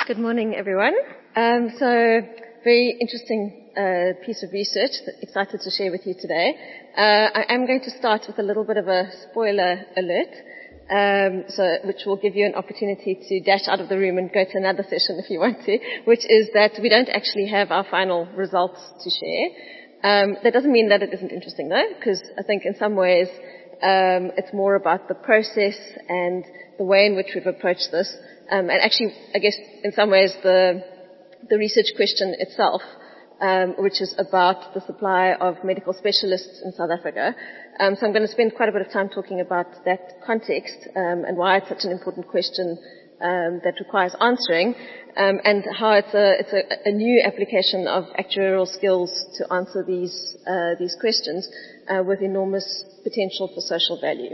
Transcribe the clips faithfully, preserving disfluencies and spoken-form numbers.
Good morning, everyone. Um, so, very interesting uh, piece of research that I'm excited to share with you today. Uh, I am going to start with a little bit of a spoiler alert, um, so which will give you an opportunity to dash out of the room and go to another session if you want to, which is that we don't actually have our final results to share. Um, that doesn't mean that it isn't interesting, though, because I think in some ways um, it's more about the process and the way in which we've approached this. Um, and actually, I guess, in some ways, the, the research question itself, um, which is about the supply of medical specialists in South Africa. Um, so I'm going to spend quite a bit of time talking about that context um, and why it's such an important question um, that requires answering, um, and how it's a it's a, a new application of actuarial skills to answer these uh, these questions uh, with enormous potential for social value.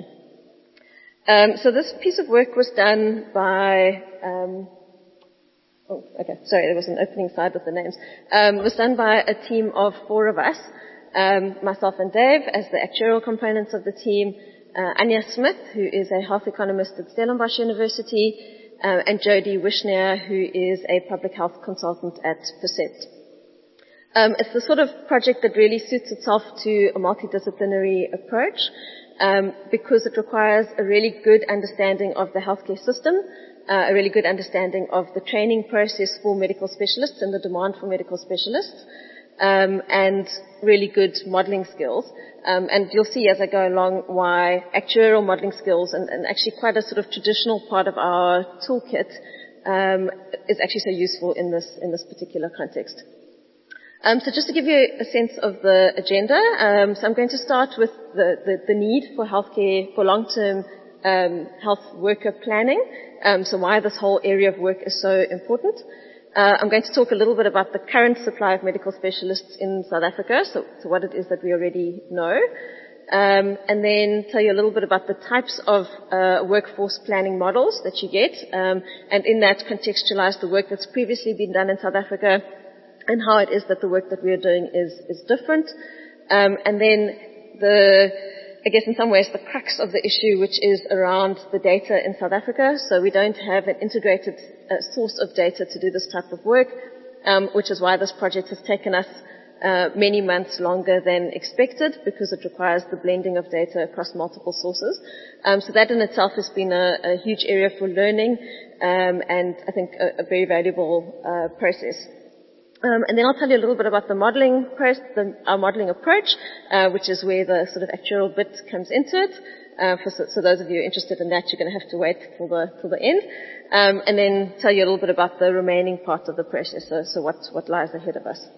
Um, so this piece of work was done by, um, oh, okay, sorry, there was an opening slide with the names. Um, it was done by a team of four of us, um, myself and Dave as the actuarial components of the team, uh, Anya Smith, who is a health economist at Stellenbosch University, uh, and Jody Wishner, who is a public health consultant at Percept. Um, it's the sort of project that really suits itself to a multidisciplinary approach. Um, because it requires a really good understanding of the healthcare system, uh, a really good understanding of the training process for medical specialists and the demand for medical specialists, um, and really good modelling skills. Um, and you'll see as I go along why actuarial modelling skills, and, and actually quite a sort of traditional part of our toolkit, um, is actually so useful in this in this particular context. Um, so just to give you a sense of the agenda, um, so I'm going to start with the, the, the need for healthcare, for long-term um, health worker planning, um, so why this whole area of work is so important. Uh, I'm going to talk a little bit about the current supply of medical specialists in South Africa, so, so what it is that we already know, um, and then tell you a little bit about the types of uh, workforce planning models that you get, um, and in that contextualize the work that's previously been done in South Africa, and how it is that the work that we are doing is, is different. Um, and then the, I guess in some ways the crux of the issue, which is around the data in South Africa. So we don't have an integrated uh, source of data to do this type of work, um, which is why this project has taken us uh, many months longer than expected, because it requires the blending of data across multiple sources. Um, so that in itself has been a, a huge area for learning, um, and I think a, a very valuable uh, process. Um, and then I'll tell you a little bit about the modelling, the, our modelling approach, uh, which is where the sort of actuarial bit comes into it. Uh, for, so those of you interested in that, you're going to have to wait till the till the end, um, and then tell you a little bit about the remaining part of the process. So, so what what lies ahead of us.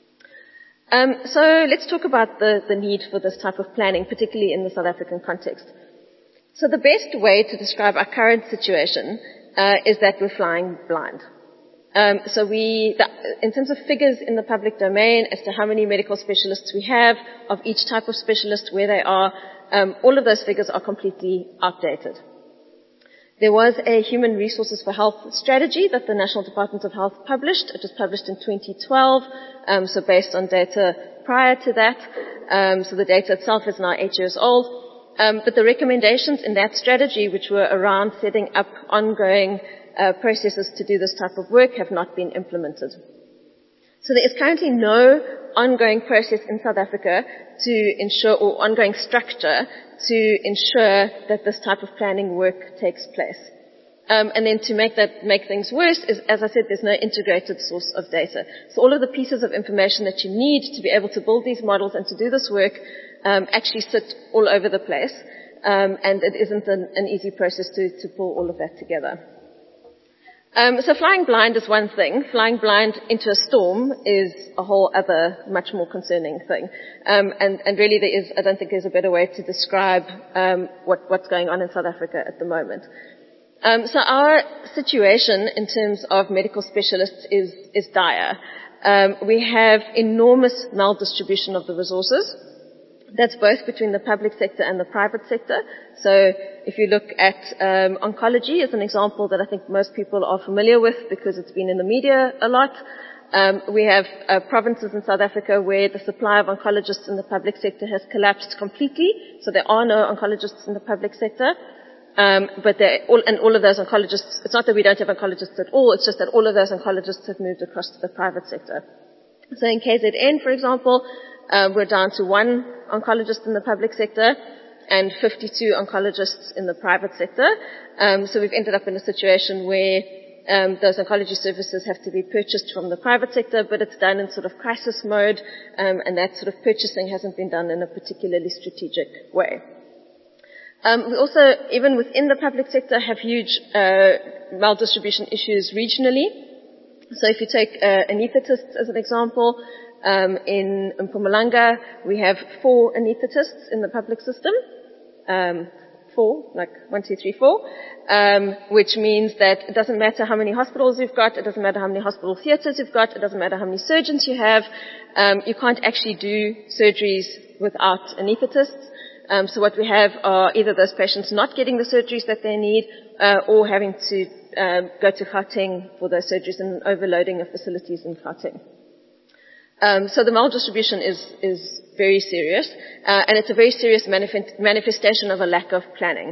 Um, so let's talk about the the need for this type of planning, particularly in the South African context. So the best way to describe our current situation uh, is that we're flying blind. Um, so we, the, in terms of figures in the public domain as to how many medical specialists we have, of each type of specialist, where they are, um, all of those figures are completely outdated. There was a Human Resources for Health strategy that the National Department of Health published. It was published in twenty twelve, um, so based on data prior to that. Um, so the data itself is now eight years old. Um, but the recommendations in that strategy, which were around setting up ongoing Uh, processes to do this type of work, have not been implemented. So there is currently no ongoing process in South Africa to ensure, or ongoing structure to ensure that this type of planning work takes place. Um, and then to make that make things worse is, as I said, there's no integrated source of data. So all of the pieces of information that you need to be able to build these models and to do this work um, actually sit all over the place, um, and it isn't an, an easy process to, to pull all of that together. Um, so flying blind is one thing. Flying blind into a storm is a whole other, much more concerning thing. Um, and, and really there is, I don't think there's a better way to describe um, what, what's going on in South Africa at the moment. Um, so our situation in terms of medical specialists is, is dire. Um, we have enormous maldistribution of the resources. That's both between the public sector and the private sector. So if you look at um, oncology as an example that I think most people are familiar with because it's been in the media a lot, um, we have uh, provinces in South Africa where the supply of oncologists in the public sector has collapsed completely. So there are no oncologists in the public sector. Um, but all, and all of those oncologists, it's not that we don't have oncologists at all, it's just that all of those oncologists have moved across to the private sector. So in K Z N, for example, uh, we're down to one oncologist in the public sector and fifty-two oncologists in the private sector. Um, so we've ended up in a situation where um, those oncology services have to be purchased from the private sector, but it's done in sort of crisis mode, um, and that sort of purchasing hasn't been done in a particularly strategic way. Um, we also, even within the public sector, have huge uh, maldistribution issues regionally. So if you take uh, anaesthetists as an example, um, in Mpumalanga we have four anaesthetists in the public system. Um, four, like one, two, three, four, um, which means that it doesn't matter how many hospitals you've got, it doesn't matter how many hospital theatres you've got, it doesn't matter how many surgeons you have, um, you can't actually do surgeries without anaesthetists. Um, so what we have are either those patients not getting the surgeries that they need, uh, or having to um, go to Gauteng for those surgeries and overloading of facilities in Gauteng. Um, so the maldistribution is is very serious, uh, and it's a very serious manif- manifestation of a lack of planning.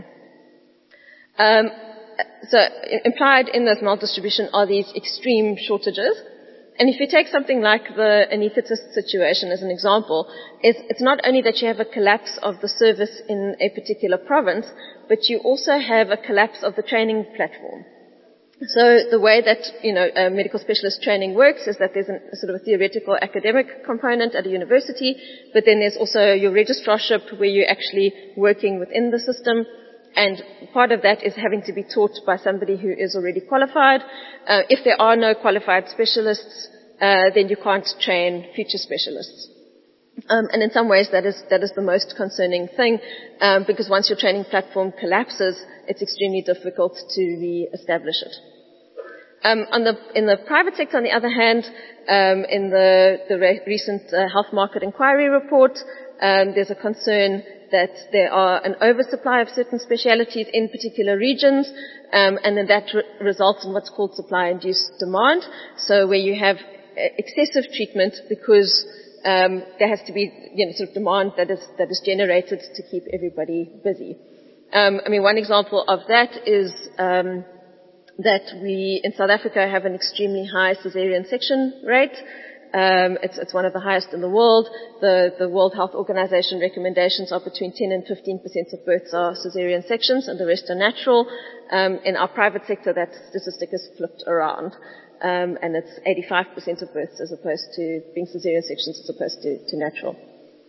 Um, so implied in this maldistribution are these extreme shortages. And if you take something like the anaesthetist situation as an example, it's, it's not only that you have a collapse of the service in a particular province, but you also have a collapse of the training platform. So the way that, you know, uh, medical specialist training works is that there's an, a sort of a theoretical academic component at a university, but then there's also your registrarship where you're actually working within the system. And part of that is having to be taught by somebody who is already qualified. Uh, if there are no qualified specialists, uh, then you can't train future specialists. Um, and in some ways that is, that is the most concerning thing, um, because once your training platform collapses, it's extremely difficult to re-establish it. Um, on the, in the private sector, on the other hand, um, in the, the re- recent uh, health market inquiry report, um, there's a concern that there are an oversupply of certain specialities in particular regions, um, and then that re- results in what's called supply-induced demand. So where you have excessive treatment because um, there has to be, you know, sort of demand that is that is generated to keep everybody busy. Um, I mean, one example of that is um, that we in South Africa have an extremely high caesarean section rate. Um, it's, it's one of the highest in the world. The, the World Health Organization recommendations are between ten and fifteen percent of births are caesarean sections, and the rest are natural. Um, in our private sector, that statistic is flipped around, um, and it's eighty-five percent of births as opposed to being caesarean sections as opposed to, to natural.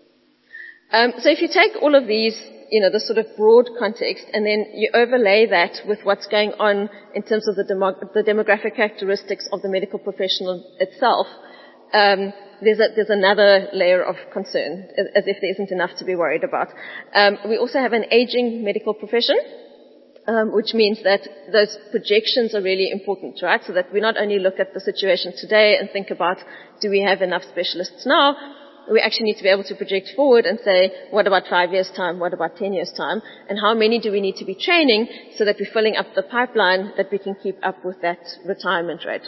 Um, so if you take all of these, you know, the sort of broad context, and then you overlay that with what's going on in terms of the, demo- the demographic characteristics of the medical professional itself, Um, there's, a, there's another layer of concern, as if there isn't enough to be worried about. Um, we also have an aging medical profession, um, which means that those projections are really important, right? So that we not only look at the situation today and think about, do we have enough specialists now? We actually need to be able to project forward and say, what about five years' time? What about ten years' time? And how many do we need to be training so that we're filling up the pipeline that we can keep up with that retirement rate?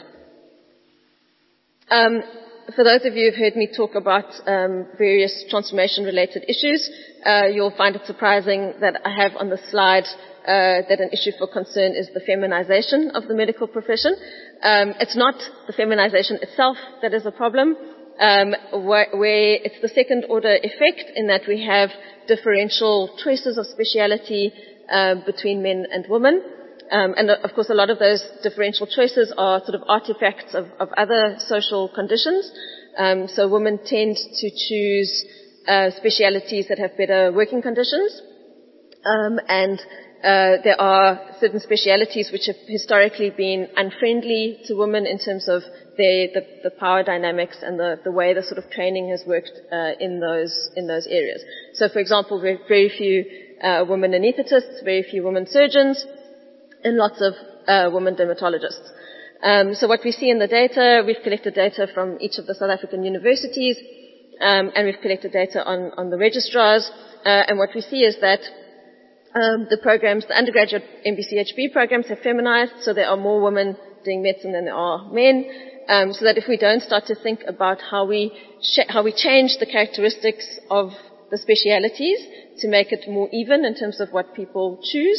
Um, For those of you who've heard me talk about um, various transformation-related issues, uh, you'll find it surprising that I have on the slide uh, that an issue for concern is the feminization of the medical profession. Um, it's not the feminization itself that is a problem, um, where, where it's the second-order effect in that we have differential choices of speciality uh, between men and women. Um, and of course, a lot of those differential choices are sort of artifacts of, of other social conditions. Um, so women tend to choose uh, specialities that have better working conditions, um, and uh, there are certain specialities which have historically been unfriendly to women in terms of their, the, the power dynamics and the, the way the sort of training has worked uh, in those in those areas. So, for example, very, very few uh, women anaesthetists, very few women surgeons, and lots of uh, women dermatologists. Um, so what we see in the data, we've collected data from each of the South African universities, um, and we've collected data on, on the registrars, uh, and what we see is that um, the programs, the undergraduate M B C H B programs have feminized, so there are more women doing medicine than there are men, um, so that if we don't start to think about how we, sh- how we change the characteristics of the specialities to make it more even in terms of what people choose,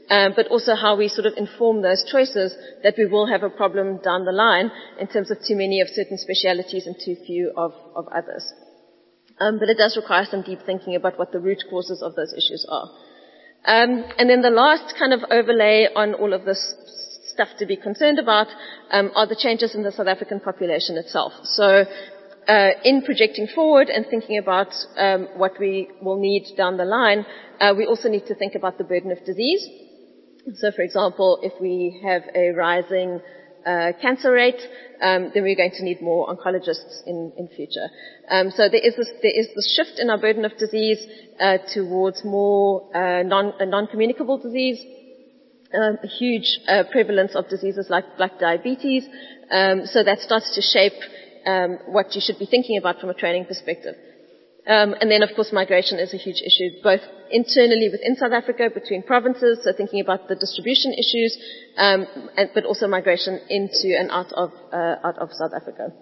um, but also how we sort of inform those choices that we will have a problem down the line in terms of too many of certain specialities and too few of, of others. Um, but it does require some deep thinking about what the root causes of those issues are. Um, and then the last kind of overlay on all of this stuff to be concerned about um, are the changes in the South African population itself. So uh, in projecting forward and thinking about um, what we will need down the line, uh, we also need to think about the burden of disease. So, for example, if we have a rising uh, cancer rate, um, then we're going to need more oncologists in, in future. Um, so there is this, there is this shift in our burden of disease uh, towards more uh, non, uh, non-communicable disease, um, a huge uh, prevalence of diseases like, like diabetes. Um, so that starts to shape um, what you should be thinking about from a training perspective. Um, and then, of course, migration is a huge issue, both internally within South Africa, between provinces, so thinking about the distribution issues, um, and, but also migration into and out of, uh, out of South Africa.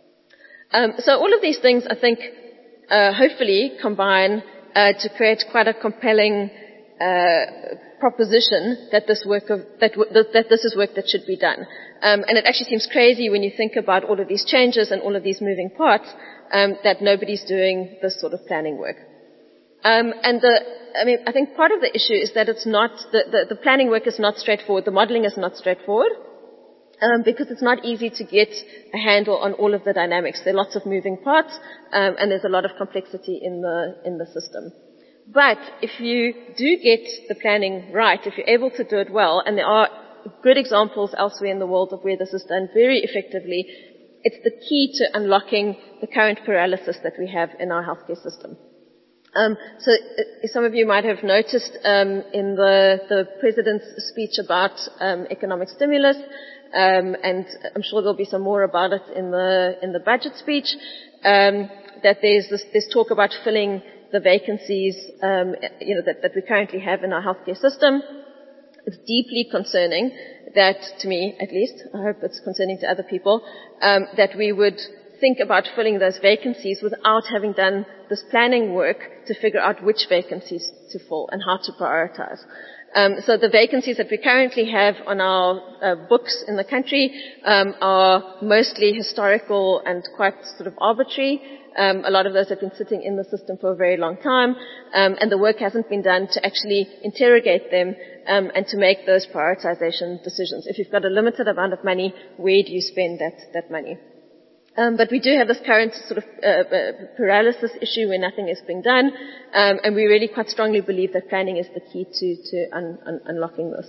Um, so all of these things, I think, uh, hopefully combine uh, to create quite a compelling uh, proposition that this work of, that, w- that this is work that should be done. Um, and it actually seems crazy when you think about all of these changes and all of these moving parts, um, that nobody's doing this sort of planning work. Um, and the, I mean, I think part of the issue is that it's not, the, the, the planning work is not straightforward, the modeling is not straightforward, um, because it's not easy to get a handle on all of the dynamics. There are lots of moving parts, um, and there's a lot of complexity in the, in the system. But if you do get the planning right, if you're able to do it well, and there are good examples elsewhere in the world of where this is done very effectively, it's the key to unlocking the current paralysis that we have in our healthcare system. Um, so uh, some of you might have noticed um, in the, the President's speech about um, economic stimulus, um, and I'm sure there'll be some more about it in the in the budget speech, um, that there's this, this talk about filling the vacancies um, you know, that, that we currently have in our healthcare system. It's deeply concerning that, to me at least, I hope it's concerning to other people, um, that we would think about filling those vacancies without having done this planning work to figure out which vacancies to fill and how to prioritize. Um, so the vacancies that we currently have on our uh, books in the country um, are mostly historical and quite sort of arbitrary. Um, a lot of those have been sitting in the system for a very long time, um, and the work hasn't been done to actually interrogate them um, and to make those prioritization decisions. If you've got a limited amount of money, where do you spend that, that money? Um, but we do have this current sort of uh, uh, paralysis issue where nothing is being done, um, and we really quite strongly believe that planning is the key to, to un, un, unlocking this.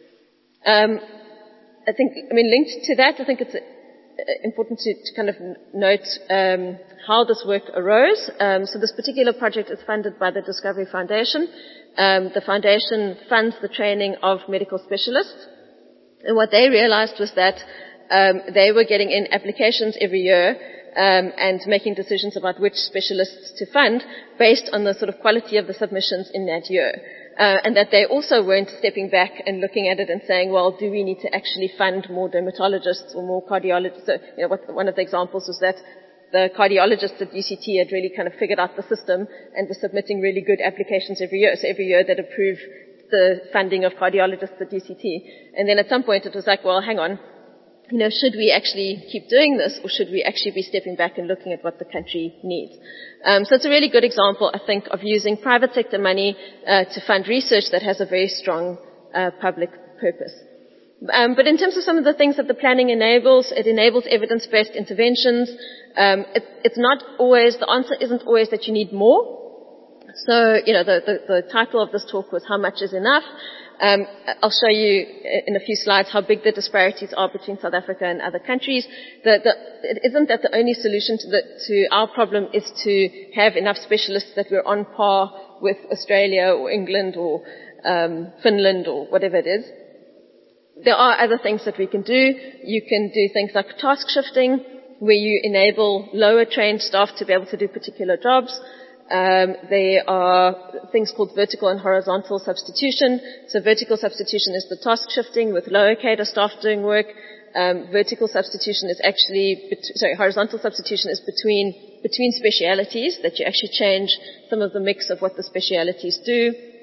Um, I think, I mean, linked to that, I think it's uh, important to, to kind of note um, how this work arose. Um, so this particular project is funded by the Discovery Foundation. Um, the foundation funds the training of medical specialists, and what they realized was that Um, they were getting in applications every year um, and making decisions about which specialists to fund based on the sort of quality of the submissions in that year. Uh, and that they also weren't stepping back and looking at it and saying, well, do we need to actually fund more dermatologists or more cardiologists? So, you know, what, one of the examples was that the cardiologists at U C T had really kind of figured out the system and were submitting really good applications every year. So every year they'd approve the funding of cardiologists at U C T. And then at some point it was like, well, hang on. You know, should we actually keep doing this, or should we actually be stepping back and looking at what the country needs? Um, so it's a really good example, I think, of using private sector money uh, to fund research that has a very strong uh, public purpose. Um, but in terms of some of the things that the planning enables, it enables evidence-based interventions. Um, it, it's not always, the answer isn't always that you need more. So, you know, the, the, the title of this talk was How Much is Enough? Um, I'll show you in a few slides how big the disparities are between South Africa and other countries. The, the, it isn't that the only solution to, the, to our problem is to have enough specialists that we're on par with Australia or England or um, Finland or whatever it is. There are other things that we can do. You can do things like task shifting, where you enable lower trained staff to be able to do particular jobs. Um, there are things called vertical and horizontal substitution. So vertical substitution is the task shifting with lower cadre staff doing work. Um, vertical substitution is actually, bet- sorry, horizontal substitution is between between specialities, that you actually change some of the mix of what the specialities do.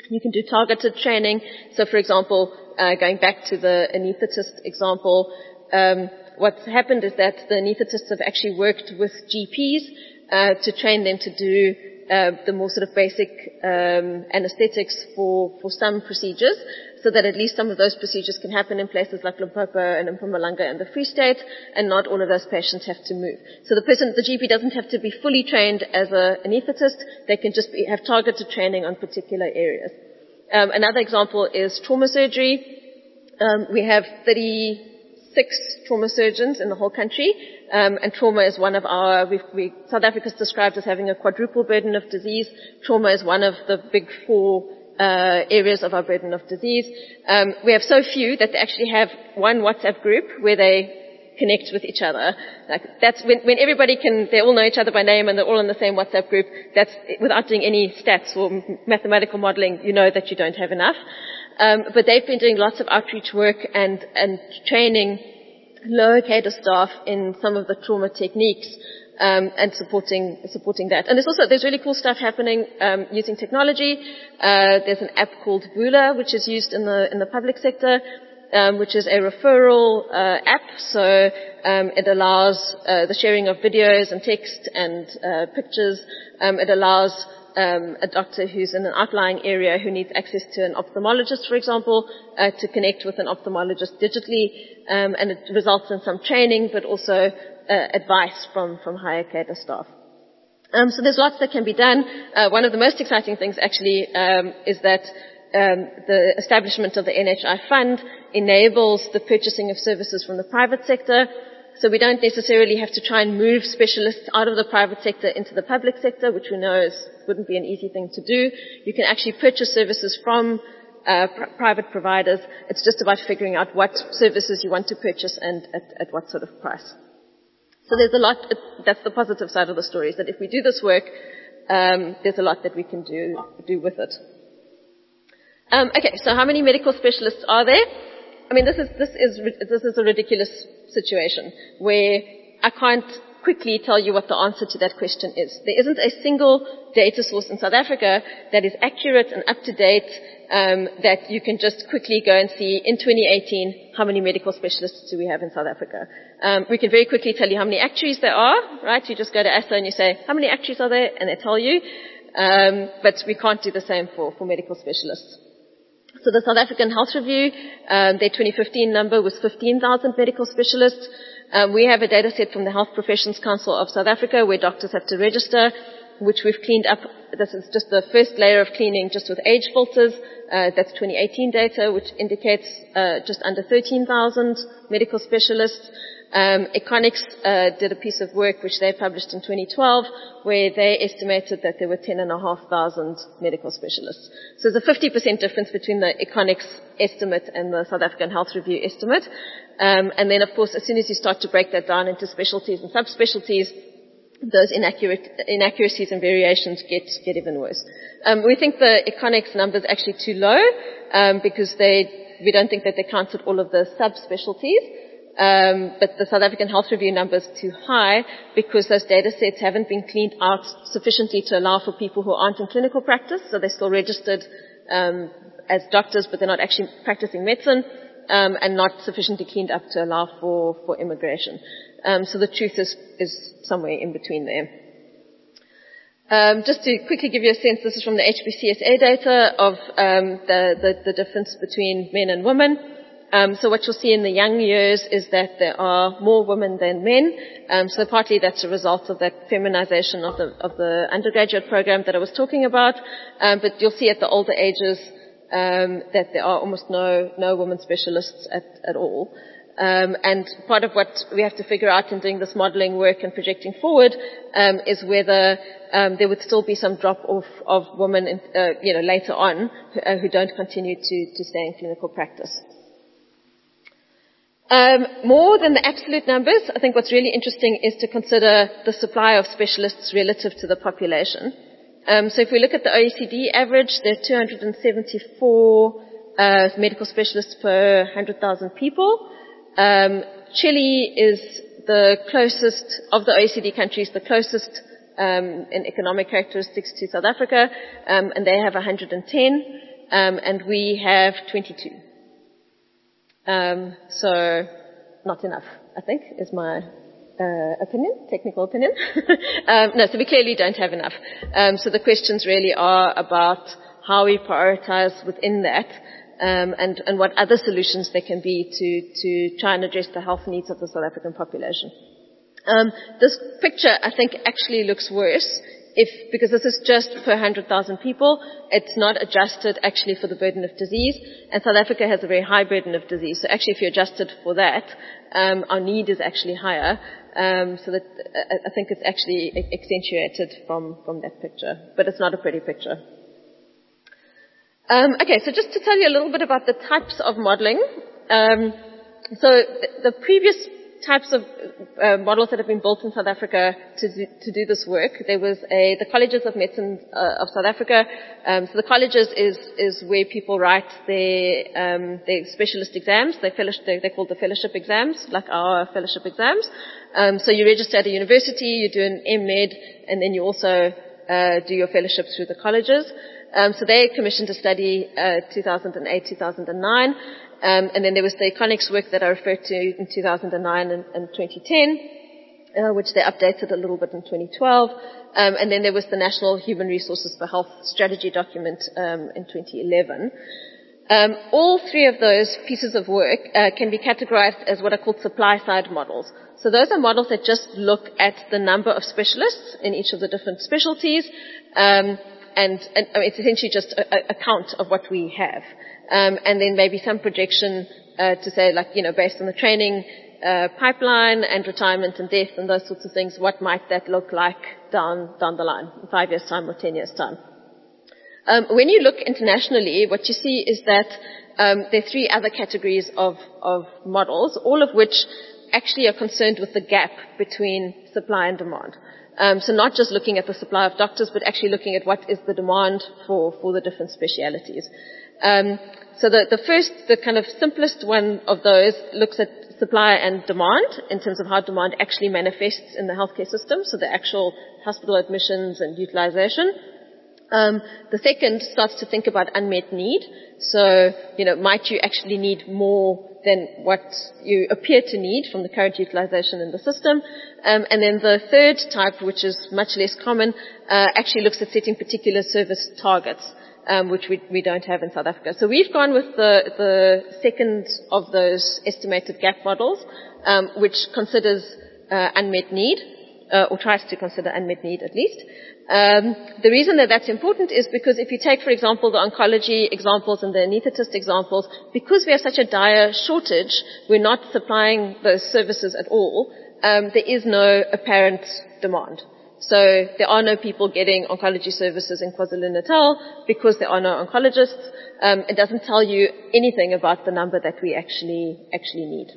You can do targeted training. So, for example, uh, going back to the anaesthetist example, um, what's happened is that the anaesthetists have actually worked with G Ps uh, to train them to do uh, the more sort of basic um, anesthetics for, for some procedures, so that at least some of those procedures can happen in places like Limpopo and Mpumalanga and the Free State, and not all of those patients have to move. So the person, the G P doesn't have to be fully trained as an anaesthetist. They can just be, have targeted training on particular areas. Um, another example is trauma surgery. Um, we have thirty-six trauma surgeons in the whole country, um, and trauma is one of our, we've, we, South Africa is described as having a quadruple burden of disease. Trauma is one of the big four Uh, areas of our burden of disease. Um, we have so few that they actually have one WhatsApp group where they connect with each other. Like that's when, when everybody can, they all know each other by name and they're all in the same WhatsApp group. That's without doing any stats or mathematical modeling. You know that you don't have enough. Um, but they've been doing lots of outreach work and and training lower cadre staff in some of the trauma techniques. Um, and supporting supporting that. And there's also there's really cool stuff happening um, using technology. Uh, there's an app called Vula, which is used in the in the public sector, um, which is a referral uh, app. So um, it allows uh, the sharing of videos and text and uh, pictures. Um, it allows um, a doctor who's in an outlying area who needs access to an ophthalmologist, for example, uh, to connect with an ophthalmologist digitally, um, and it results in some training, but also Uh, advice from, from higher cadre staff. Um, so there's lots that can be done. Uh, one of the most exciting things actually um, is that um, the establishment of the N H I fund enables the purchasing of services from the private sector. So we don't necessarily have to try and move specialists out of the private sector into the public sector, which we know is, wouldn't be an easy thing to do. You can actually purchase services from uh, pr- private providers. It's just about figuring out what services you want to purchase and at, at what sort of price. So there's a lot, that's the positive side of the story, is that if we do this work, um, there's a lot that we can do, do with it. Um, okay, so how many medical specialists are there? I mean, this is, this is, this is a ridiculous situation where I can't quickly tell you what the answer to that question is. There isn't a single data source in South Africa that is accurate and up to date, um, that you can just quickly go and see in twenty eighteen how many medical specialists do we have in South Africa. Um, we can very quickly tell you how many actuaries there are, right? You just go to A S L O and you say, how many actuaries are there? And they tell you. Um, but we can't do the same for, for medical specialists. So the South African Health Review, um, their twenty fifteen number was fifteen thousand medical specialists. Um, we have a data set from the Health Professions Council of South Africa where doctors have to register, which we've cleaned up. This is just the first layer of cleaning just with age filters. Uh, that's twenty eighteen data, which indicates uh, just under thirteen thousand medical specialists. Um, Econics uh, did a piece of work which they published in twenty twelve where they estimated that there were ten and a half thousand medical specialists. So there's a fifty percent difference between the Econics estimate and the South African Health Review estimate. Um, and then, of course, as soon as you start to break that down into specialties and subspecialties, those inaccurate, inaccuracies and variations get, get even worse. Um, we think the Econics number is actually too low um, because they, we don't think that they counted all of the subspecialties. Um, but the South African Health Review number is too high because those data sets haven't been cleaned out sufficiently to allow for people who aren't in clinical practice. So they're still registered um, as doctors, but they're not actually practicing medicine, um, and not sufficiently cleaned up to allow for, for immigration. Um, so the truth is, is somewhere in between there. Um, just to quickly give you a sense, this is from the H B C S A data of um, the, the, the difference between men and women. Um, so what you'll see in the young years is that there are more women than men. Um, so partly that's a result of that feminization of the, of the undergraduate program that I was talking about. Um, but you'll see at the older ages um, that there are almost no, no women specialists at, at all. Um, and part of what we have to figure out in doing this modeling work and projecting forward um, is whether um, there would still be some drop-off of women, in, uh, you know, later on who, uh, who don't continue to, to stay in clinical practice. Um, more than the absolute numbers, I think what's really interesting is to consider the supply of specialists relative to the population. Um, so if we look at the O E C D average, there are two hundred seventy-four uh, medical specialists per one hundred thousand people. Um, Chile is the closest, of the O E C D countries, the closest um, in economic characteristics to South Africa, um, and they have one hundred ten. um, and we have twenty-two. Um, so not enough, I think, is my uh, opinion, technical opinion. um, no, so we clearly don't have enough. Um, so the questions really are about how we prioritize within that, um, and, and what other solutions there can be to, to try and address the health needs of the South African population. Um, this picture, I think, actually looks worse if, because this is just per one hundred thousand people. It's not adjusted actually for the burden of disease, and South Africa has a very high burden of disease. So actually, if you adjusted for that, um, our need is actually higher. Um, so that uh, I think it's actually accentuated from from that picture, but it's not a pretty picture. Um, okay, so just to tell you a little bit about the types of modeling. Um, so the, the previous types of uh, models that have been built in South Africa to do, to do this work. There was a, the Colleges of Medicine uh, of South Africa. Um, so the colleges is, is where people write their, um, their specialist exams. They fellowship, they, they're called the fellowship exams, like our fellowship exams. Um, so you register at a university, you do an M Med, and then you also uh, do your fellowship through the colleges. Um, so they commissioned a study uh, two thousand eight, two thousand nine. Um, and then there was the Iconics work that I referred to in two thousand nine and, and twenty ten, uh, which they updated a little bit in twenty twelve. Um, and then there was the National Human Resources for Health Strategy document um, in twenty eleven. Um, all three of those pieces of work uh, can be categorized as what are called supply-side models. So those are models that just look at the number of specialists in each of the different specialties, um, and, and I mean, it's essentially just a, a count of what we have. Um, and then maybe some projection uh, to say, like, you know, based on the training uh, pipeline and retirement and death and those sorts of things, what might that look like down down the line, in five years' time or ten years' time. Um, when you look internationally, what you see is that um, there are three other categories of, of models, all of which actually are concerned with the gap between supply and demand. Um, so not just looking at the supply of doctors, but actually looking at what is the demand for, for the different specialities. Um, so the, the first, the kind of simplest one of those looks at supply and demand in terms of how demand actually manifests in the healthcare system, so the actual hospital admissions and utilization. Um, the second starts to think about unmet need. So, you know, might you actually need more than what you appear to need from the current utilization in the system? Um, and then the third type, which is much less common, uh, actually looks at setting particular service targets. Um, which we, we don't have in South Africa. So we've gone with the, the second of those estimated gap models, um, which considers uh, unmet need, uh, or tries to consider unmet need at least. Um, the reason that that's important is because if you take, for example, the oncology examples and the anaesthetist examples, because we have such a dire shortage, we're not supplying those services at all, um, there is no apparent demand. So there are no people getting oncology services in KwaZulu-Natal because there are no oncologists. Um, it doesn't tell you anything about the number that we actually actually need.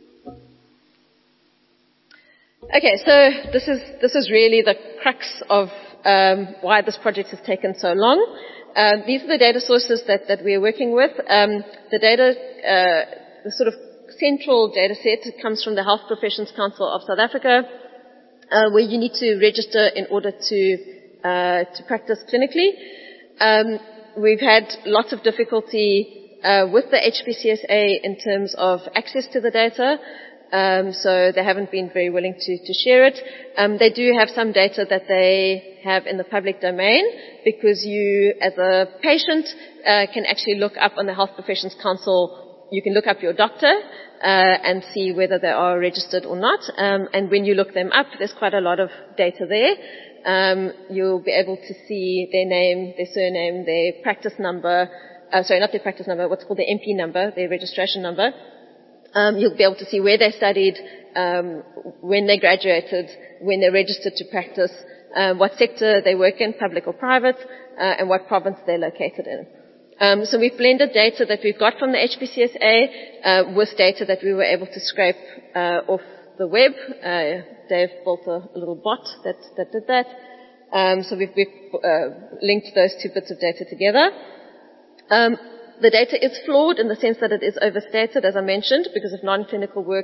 Okay, so this is this is really the crux of um, why this project has taken so long. Um, these are the data sources that, that we are working with. Um, the data, uh, the sort of central data set comes from the Health Professions Council of South Africa, Uh, where you need to register in order to uh, to practice clinically. Um, we've had lots of difficulty uh, with the H P C S A in terms of access to the data, um, so they haven't been very willing to, to share it. Um, they do have some data that they have in the public domain, because you, as a patient, uh, can actually look up on the Health Professions Council. You can look up your doctor uh, and see whether they are registered or not. Um, and when you look them up, there's quite a lot of data there. Um, you'll be able to see their name, their surname, their practice number. Uh, sorry, not their practice number. What's called their M P number, their registration number. Um, you'll be able to see where they studied, um, when they graduated, when they registered to practice, uh, what sector they work in, public or private, uh, and what province they're located in. Um, so we've blended data that we've got from the H P C S A uh, with data that we were able to scrape uh, off the web. Uh, Dave built a, a little bot that, that did that. Um, so we've, we've uh, linked those two bits of data together. Um, the data is flawed in the sense that it is overstated, as I mentioned, because of non-clinical work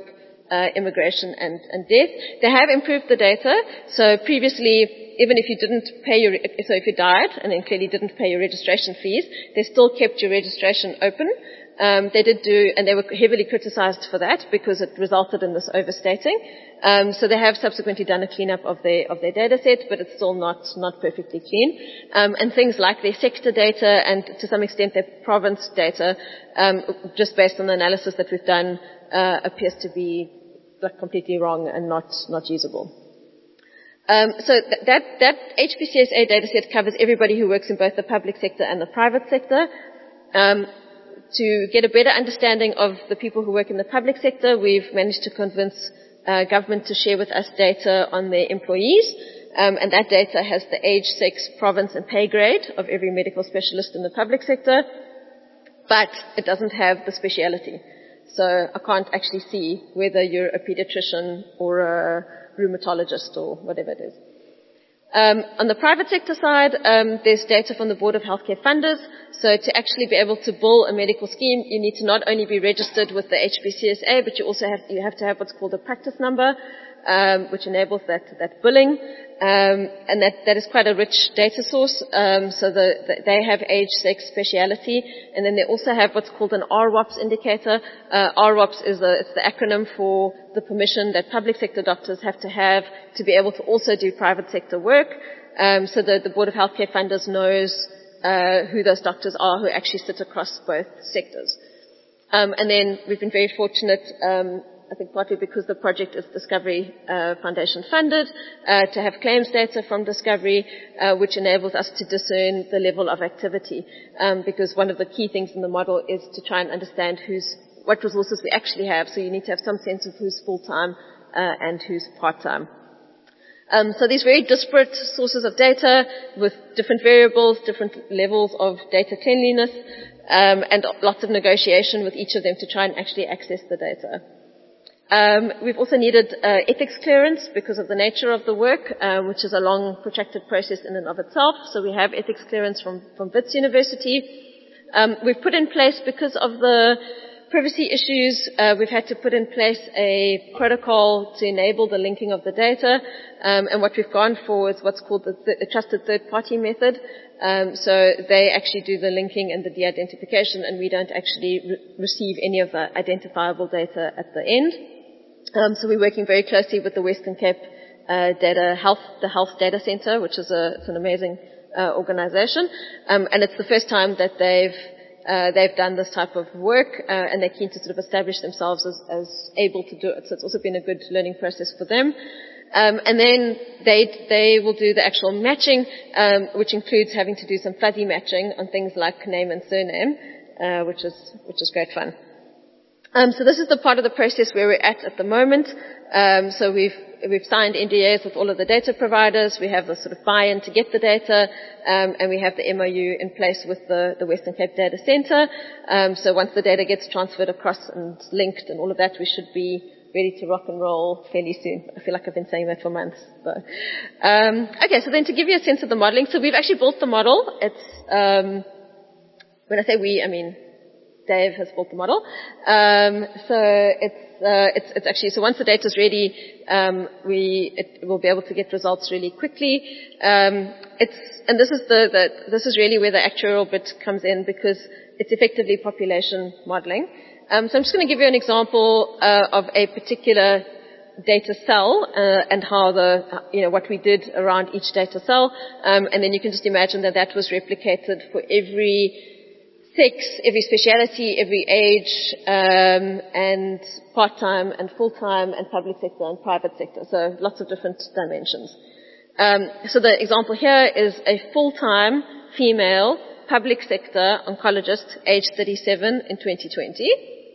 uh, immigration and, and death. They have improved the data. So previously, even if you didn't pay your, so if you died and then clearly didn't pay your registration fees, they still kept your registration open. Um, they did do, and they were heavily criticized for that because it resulted in this overstating. Um, so they have subsequently done a cleanup of their of their data set, but it's still not not perfectly clean. Um, and things like their sector data and to some extent their province data, um, just based on the analysis that we've done, uh, appears to be like completely wrong and not not usable. Um, so th- that that H P C S A data set covers everybody who works in both the public sector and the private sector. Um, To get a better understanding of the people who work in the public sector, we've managed to convince uh, government to share with us data on their employees, um, and that data has the age, sex, province, and pay grade of every medical specialist in the public sector, but it doesn't have the speciality. So I can't actually see whether you're a pediatrician or a rheumatologist or whatever it is. Um, on the private sector side, um, there's data from the Board of Healthcare Funders. So to actually be able to bill a medical scheme, you need to not only be registered with the H P C S A, but you also have, you have to have what's called a practice number, um, which enables that, that billing. Um, and that, that is quite a rich data source. Um, so the, the, they have age, sex, speciality, and then they also have what's called an R W O P S indicator. Uh, R W O P S is a, it's the acronym for the permission that public sector doctors have to have to be able to also do private sector work. Um, so the, the Board of Healthcare Funders knows uh, who those doctors are who actually sit across both sectors. Um, and then we've been very fortunate, um, I think partly because the project is Discovery uh, Foundation funded, uh, to have claims data from Discovery, uh, which enables us to discern the level of activity. Um, because one of the key things in the model is to try and understand who's, what resources we actually have. So you need to have some sense of who's full-time uh, and who's part-time. Um, so these very disparate sources of data with different variables, different levels of data cleanliness, um, and lots of negotiation with each of them to try and actually access the data. Um, we've also needed uh, ethics clearance because of the nature of the work, um, which is a long, protracted process in and of itself. So we have ethics clearance from, from Wits University. Um, we've put in place, because of the privacy issues, uh, we've had to put in place a protocol to enable the linking of the data. Um, and what we've gone for is what's called the, th- the trusted third-party method. Um, so they actually do the linking and the de-identification, and we don't actually re- receive any of the identifiable data at the end. Um, so we're working very closely with the Western Cape uh, Data Health, the Health Data Centre, which is a, it's an amazing uh, organisation, um, and it's the first time that they've uh, they've done this type of work, uh, and they're keen to sort of establish themselves as, as able to do it. So it's also been a good learning process for them. Um, and then they they will do the actual matching, um, which includes having to do some fuzzy matching on things like name and surname, uh, which is which is great fun. Um, so this is the part of the process where we're at at the moment. Um, so we've we've signed N D As with all of the data providers. We have the sort of buy-in to get the data, um, and we have the M O U in place with the, the Western Cape Data Centre. Um, so once the data gets transferred across and linked and all of that, we should be ready to rock and roll fairly soon. I feel like I've been saying that for months. So. Um, okay, so then to give you a sense of the modelling, so we've actually built the model. It's um, when I say we, I mean Dave has built the model. Um, so it's, uh, it's, it's actually, so once the data is ready, um, we, it will be able to get results really quickly. Um, it's, and this is the, the, this is really where the actuarial bit comes in because it's effectively population modeling. Um, so I'm just going to give you an example, uh, of a particular data cell, uh, and how the, you know, what we did around each data cell. Um, and then you can just imagine that that was replicated for every sex, every speciality, every age, um, and part-time and full-time and public sector and private sector. So lots of different dimensions. Um, so the example here is a full-time female public sector oncologist, age thirty-seven in twenty twenty.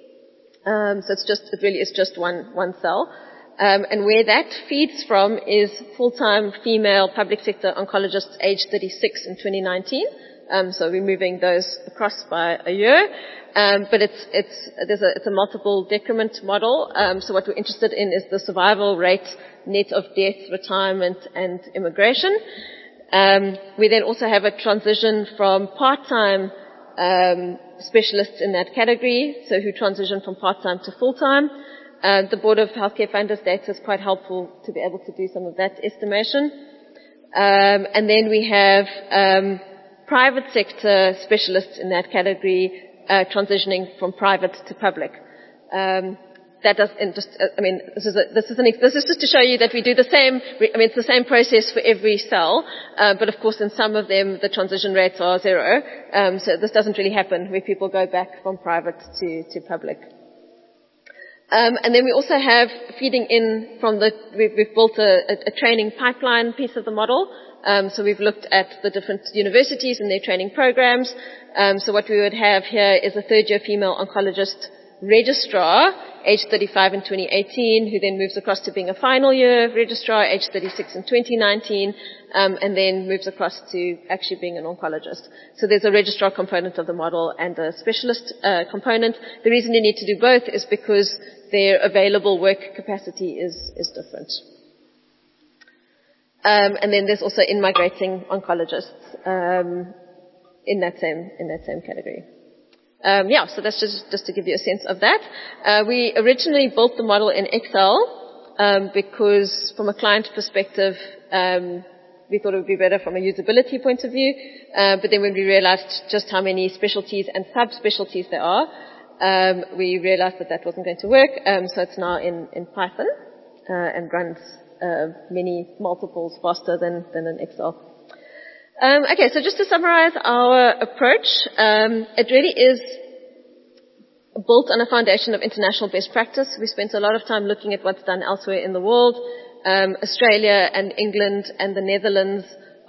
Um, so it's just, it really is just one, one cell. Um, and where that feeds from is full-time female public sector oncologists, age thirty-six in twenty nineteen. Um, so we're moving those across by a year. Um, but it's, it's, there's a, it's a multiple decrement model. Um, so what we're interested in is the survival rate, net of death, retirement, and immigration. Um, we then also have a transition from part-time um, specialists in that category, so who transition from part-time to full-time. Uh, the Board of Healthcare Funders data is quite helpful to be able to do some of that estimation. Um, and then we have um, private sector specialists in that category uh, transitioning from private to public. Um, that does, and just, uh, I mean, this is a, this is an, this is just to show you that we do the same. I mean, it's the same process for every cell, uh, but of course, in some of them, the transition rates are zero. Um, so this doesn't really happen where people go back from private to to public. Um, and then we also have feeding in from the, we've, we've built a, a, a training pipeline piece of the model. Um, so we've looked at the different universities and their training programs. Um, so what we would have here is a third year female oncologist registrar, age thirty-five in twenty eighteen, who then moves across to being a final year registrar, age thirty-six in twenty nineteen, um, and then moves across to actually being an oncologist. So there's a registrar component of the model and a specialist uh, component. The reason you need to do both is because their available work capacity is, is different. Um, and then there's also in-migrating oncologists um, in that same in that same category. Um, yeah, so that's just, just to give you a sense of that. Uh, we originally built the model in Excel um, because from a client perspective, um, we thought it would be better from a usability point of view. Uh, but then when we realized just how many specialties and subspecialties there are, um, we realized that that wasn't going to work. Um, so it's now in, in Python uh, and runs uh, many multiples faster than, than in Excel. Um, okay, so just to summarize our approach, um, it really is built on a foundation of international best practice. We spent a lot of time looking at what's done elsewhere in the world. Um, Australia and England and the Netherlands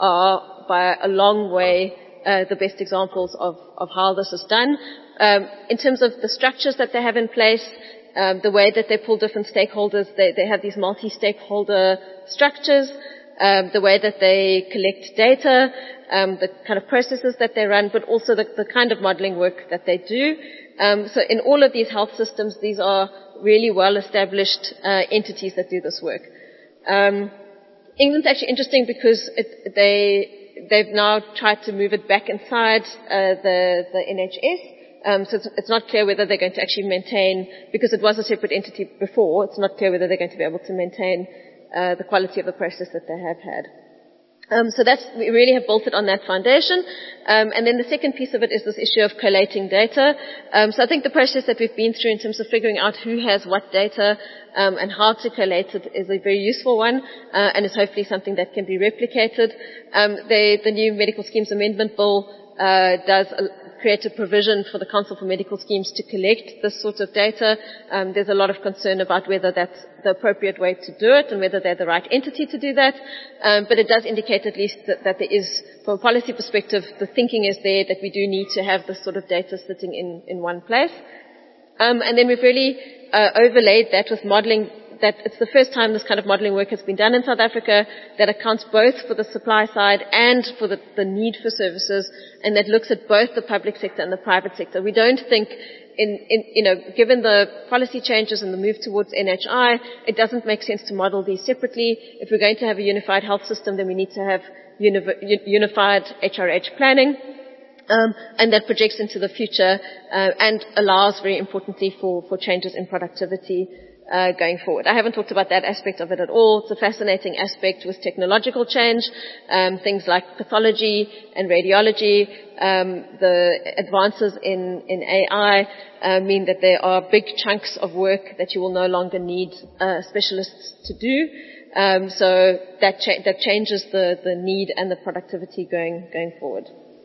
are by a long way uh, the best examples of, of how this is done. Um, in terms of the structures that they have in place, um, the way that they pull different stakeholders, they, they have these multi-stakeholder structures. Um, the way that they collect data, um, the kind of processes that they run, but also the, the kind of modeling work that they do. Um, so in all of these health systems, these are really well-established uh, entities that do this work. Um, England's actually interesting because it, they, they've now tried to move it back inside uh, the, the N H S. Um, so it's, it's not clear whether they're going to actually maintain, because it was a separate entity before, it's not clear whether they're going to be able to maintain Uh, the quality of the process that they have had. Um, so that's, we really have built it on that foundation. Um, and then the second piece of it is this issue of collating data. Um, so I think the process that we've been through in terms of figuring out who has what data um, and how to collate it is a very useful one, uh, and is hopefully something that can be replicated. Um, the, the new Medical Schemes Amendment Bill uh, does a, create a provision for the Council for Medical Schemes to collect this sort of data. Um, there's a lot of concern about whether that's the appropriate way to do it and whether they're the right entity to do that. Um, but it does indicate at least that, that there is, from a policy perspective, the thinking is there that we do need to have this sort of data sitting in, in one place. Um, and then we've really uh, overlaid that with modeling, that it's the first time this kind of modeling work has been done in South Africa that accounts both for the supply side and for the, the need for services, and that looks at both the public sector and the private sector. We don't think, in, in, you know, given the policy changes and the move towards N H I, it doesn't make sense to model these separately. If we're going to have a unified health system, then we need to have uni- unified H R H planning. Um, and that projects into the future uh, and allows, very importantly, for, for changes in productivity Uh, going forward. I haven't talked about that aspect of it at all. It's a fascinating aspect with technological change, um, things like pathology and radiology. Um, the advances in, in A I uh, mean that there are big chunks of work that you will no longer need uh, specialists to do. Um, so that, cha- that changes the, the need and the productivity going, going forward.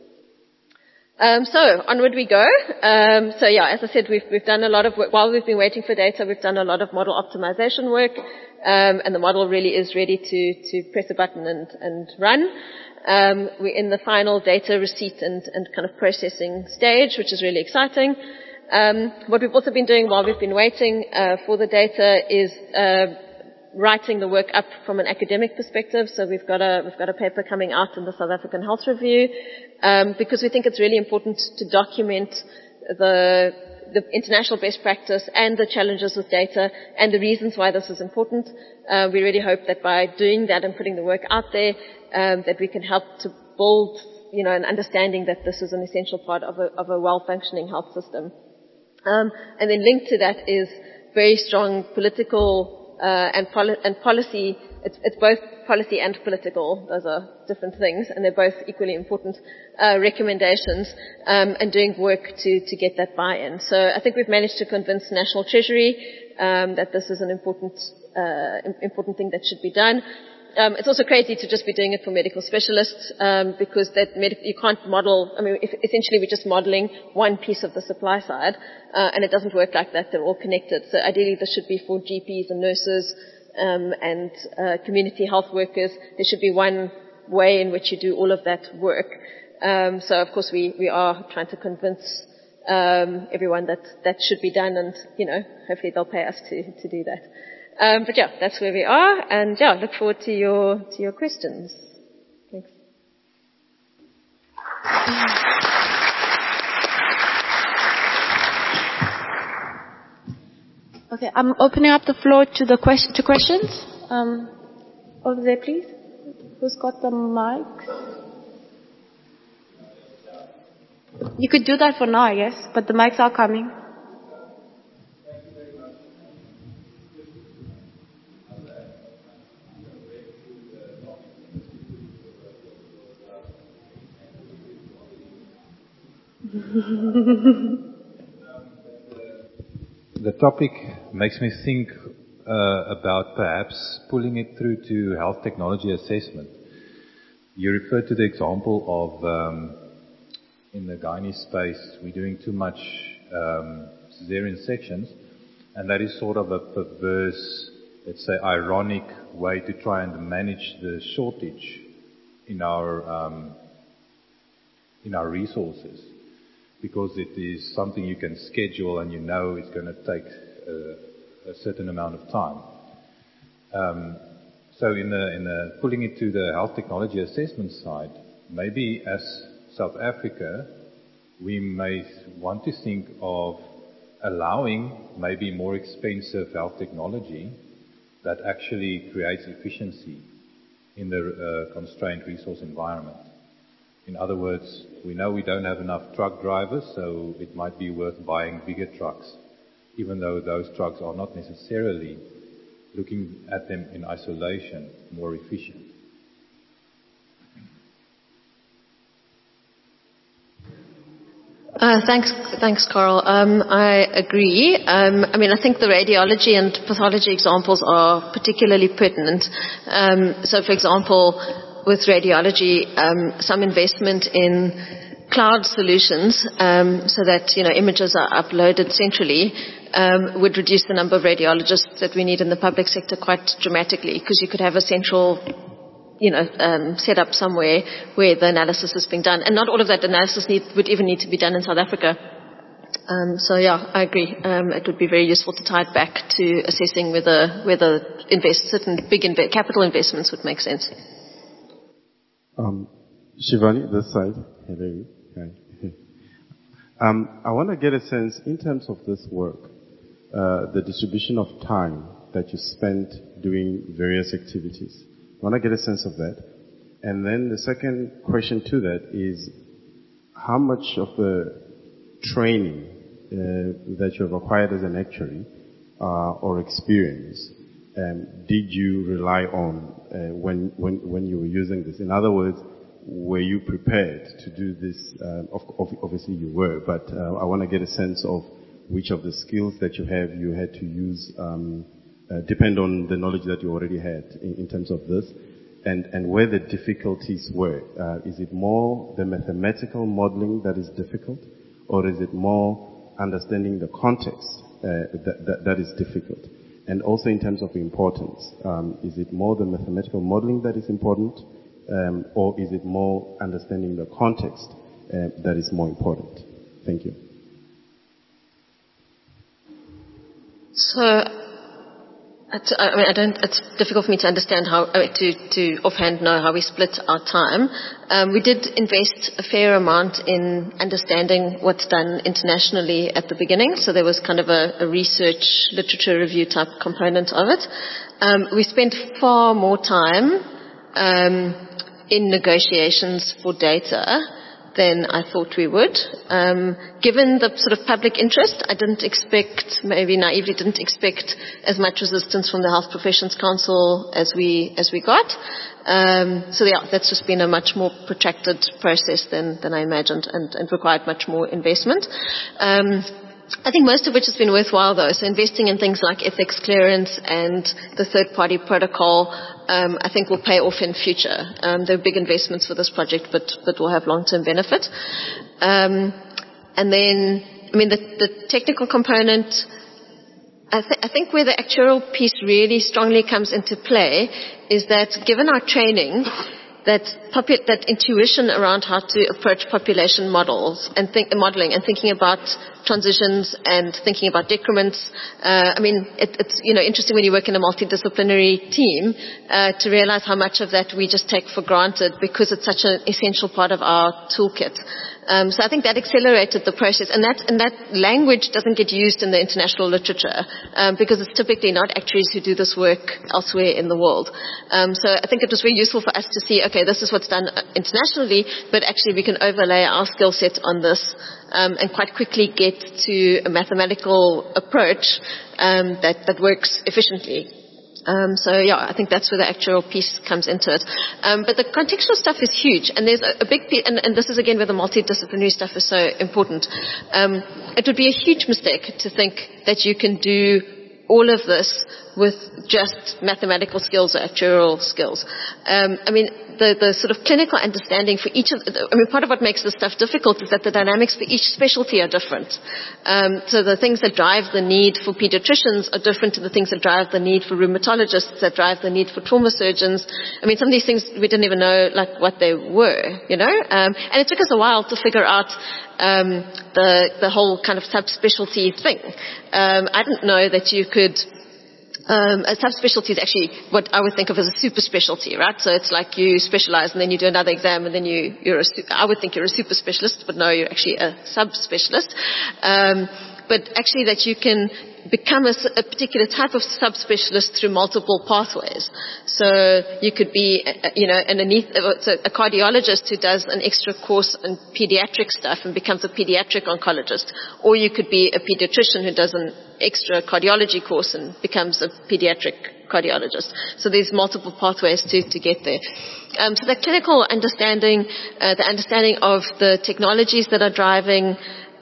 Um, so onward we go. Um, so yeah, as I said, we've we've done a lot of work while we've been waiting for data. We've done a lot of model optimization work, um, and the model really is ready to to press a button and and run. Um, we're in the final data receipt and and kind of processing stage, which is really exciting. Um, what we've also been doing while we've been waiting uh, for the data is uh, writing the work up from an academic perspective. So we've got a we've got a paper coming out in the South African Health Review, um, because we think it's really important to document the the international best practice and the challenges with data and the reasons why this is important. Uh, we really hope that by doing that and putting the work out there, um, that we can help to build, you know, an understanding that this is an essential part of a of a well-functioning health system. Um, and then linked to that is very strong political uh, and, poli- and policy. It's, it's both policy and political. Those are different things, and they're both equally important uh, recommendations, um, and doing work to, to get that buy-in. So I think we've managed to convince National Treasury um, that this is an important uh, important thing that should be done. Um, it's also crazy to just be doing it for medical specialists, um, because that med- you can't model. I mean, if, essentially we're just modeling one piece of the supply side, uh, and it doesn't work like that. They're all connected. So ideally, this should be for G Ps and nurses um, and uh, community health workers. There should be one way in which you do all of that work. Um, so, of course, we we are trying to convince um, everyone that that should be done, and you know, hopefully they'll pay us to to do that. Um, but yeah, that's where we are, and yeah, look forward to your to your questions. Thanks. Okay, I'm opening up the floor to the question to questions. Um, over there, please. Who's got the mic? You could do that for now, I guess, but the mics are coming. The topic makes me think uh, about perhaps pulling it through to health technology assessment. You referred to the example of um, in the gynae space, we're doing too much um, cesarean sections, and that is sort of a perverse, let's say, ironic way to try and manage the shortage in our um, in our resources. Because it is something you can schedule and you know it's going to take a, a certain amount of time. Um, so in the, in the pulling it to the health technology assessment side, maybe as South Africa, we may want to think of allowing maybe more expensive health technology that actually creates efficiency in the uh, constrained resource environment. In other words, we know we don't have enough truck drivers, so it might be worth buying bigger trucks, even though those trucks are not necessarily, looking at them in isolation, more efficient. Uh, thanks, thanks, Carl. Um, I agree. Um, I mean, I think the radiology and pathology examples are particularly pertinent. Um, so, for example, with radiology, um, some investment in cloud solutions, um, so that you know images are uploaded centrally, um, would reduce the number of radiologists that we need in the public sector quite dramatically, because you could have a central, you know, um, set up somewhere where the analysis is being done, and not all of that analysis need, would even need to be done in South Africa. Um, so yeah, I agree. Um, it would be very useful to tie it back to assessing whether whether invest certain big inv- capital investments would make sense. Um, Shivani, this side. Hello. Hi. um, I want to get a sense, in terms of this work, uh, the distribution of time that you spent doing various activities. I want to get a sense of that. And then the second question to that is, how much of the training uh, that you have acquired as an actuary uh, or experience um, did you rely on uh, when, when, when you were using this? In other words, were you prepared to do this? Uh, of, of, obviously you were, but uh, I want to get a sense of which of the skills that you have you had to use um, uh, depend on the knowledge that you already had in, in terms of this, and, and where the difficulties were. Uh, is it more the mathematical modeling that is difficult, or is it more understanding the context uh, that, that, that is difficult? And also in terms of importance, um, is it more the mathematical modeling that is important, um, or is it more understanding the context uh, that is more important? Thank you. So, it's, I mean, I don't. It's difficult for me to understand how uh, to to offhand know how we split our time. Um, we did invest a fair amount in understanding what's done internationally at the beginning. So there was kind of a, a research literature review type component of it. Um, we spent far more time um, in negotiations for data than I thought we would. Um, given the sort of public interest, I didn't expect, maybe naively didn't expect as much resistance from the Health Professions Council as we as we got. Um, so yeah, that's just been a much more protracted process than, than I imagined, and, and required much more investment. Um, I think most of which has been worthwhile though. So investing in things like ethics clearance and the third party protocol, um, I think will pay off in future. Um, they're big investments for this project, but, but will have long term benefit. Um, and then, I mean, the, the technical component, I, th- I think where the actuarial piece really strongly comes into play is that given our training, that popu- that intuition around how to approach population models and think modeling and thinking about transitions and thinking about decrements. Uh, I mean, it, it's you know interesting when you work in a multidisciplinary team uh, to realize how much of that we just take for granted because it's such an essential part of our toolkit. Um, so I think that accelerated the process, and that and that language doesn't get used in the international literature um, because it's typically not actuaries who do this work elsewhere in the world. Um, so I think it was very useful for us to see, okay, this is what's done internationally, but actually we can overlay our skill set on this um, and quite quickly get to a mathematical approach um, that that works efficiently. Um, so yeah, I think that's where the actual piece comes into it. Um, but the contextual stuff is huge, and there's a, a big piece, and, and this is again where the multidisciplinary stuff is so important. Um, it would be a huge mistake to think that you can do all of this with just mathematical skills or actuarial skills. Um, I mean, the, the sort of clinical understanding for each of, the, I mean, part of what makes this stuff difficult is that the dynamics for each specialty are different. Um, so the things that drive the need for pediatricians are different to the things that drive the need for rheumatologists, that drive the need for trauma surgeons. I mean, some of these things we didn't even know, like, what they were, you know? Um, and it took us a while to figure out um, the, the whole kind of subspecialty thing. Um, I didn't know that you could Um, a subspecialty is actually what I would think of as a super specialty, right? So it's like you specialize and then you do another exam and then you, you're a, I would think you're a super specialist, but no, you're actually a subspecialist. Um, but actually that you can become a, a particular type of subspecialist through multiple pathways. So you could be, you know, an so a cardiologist who does an extra course in pediatric stuff and becomes a pediatric oncologist, or you could be a pediatrician who does an extra cardiology course and becomes a pediatric cardiologist. So there's multiple pathways to, to get there. Um, so the clinical understanding, uh, the understanding of the technologies that are driving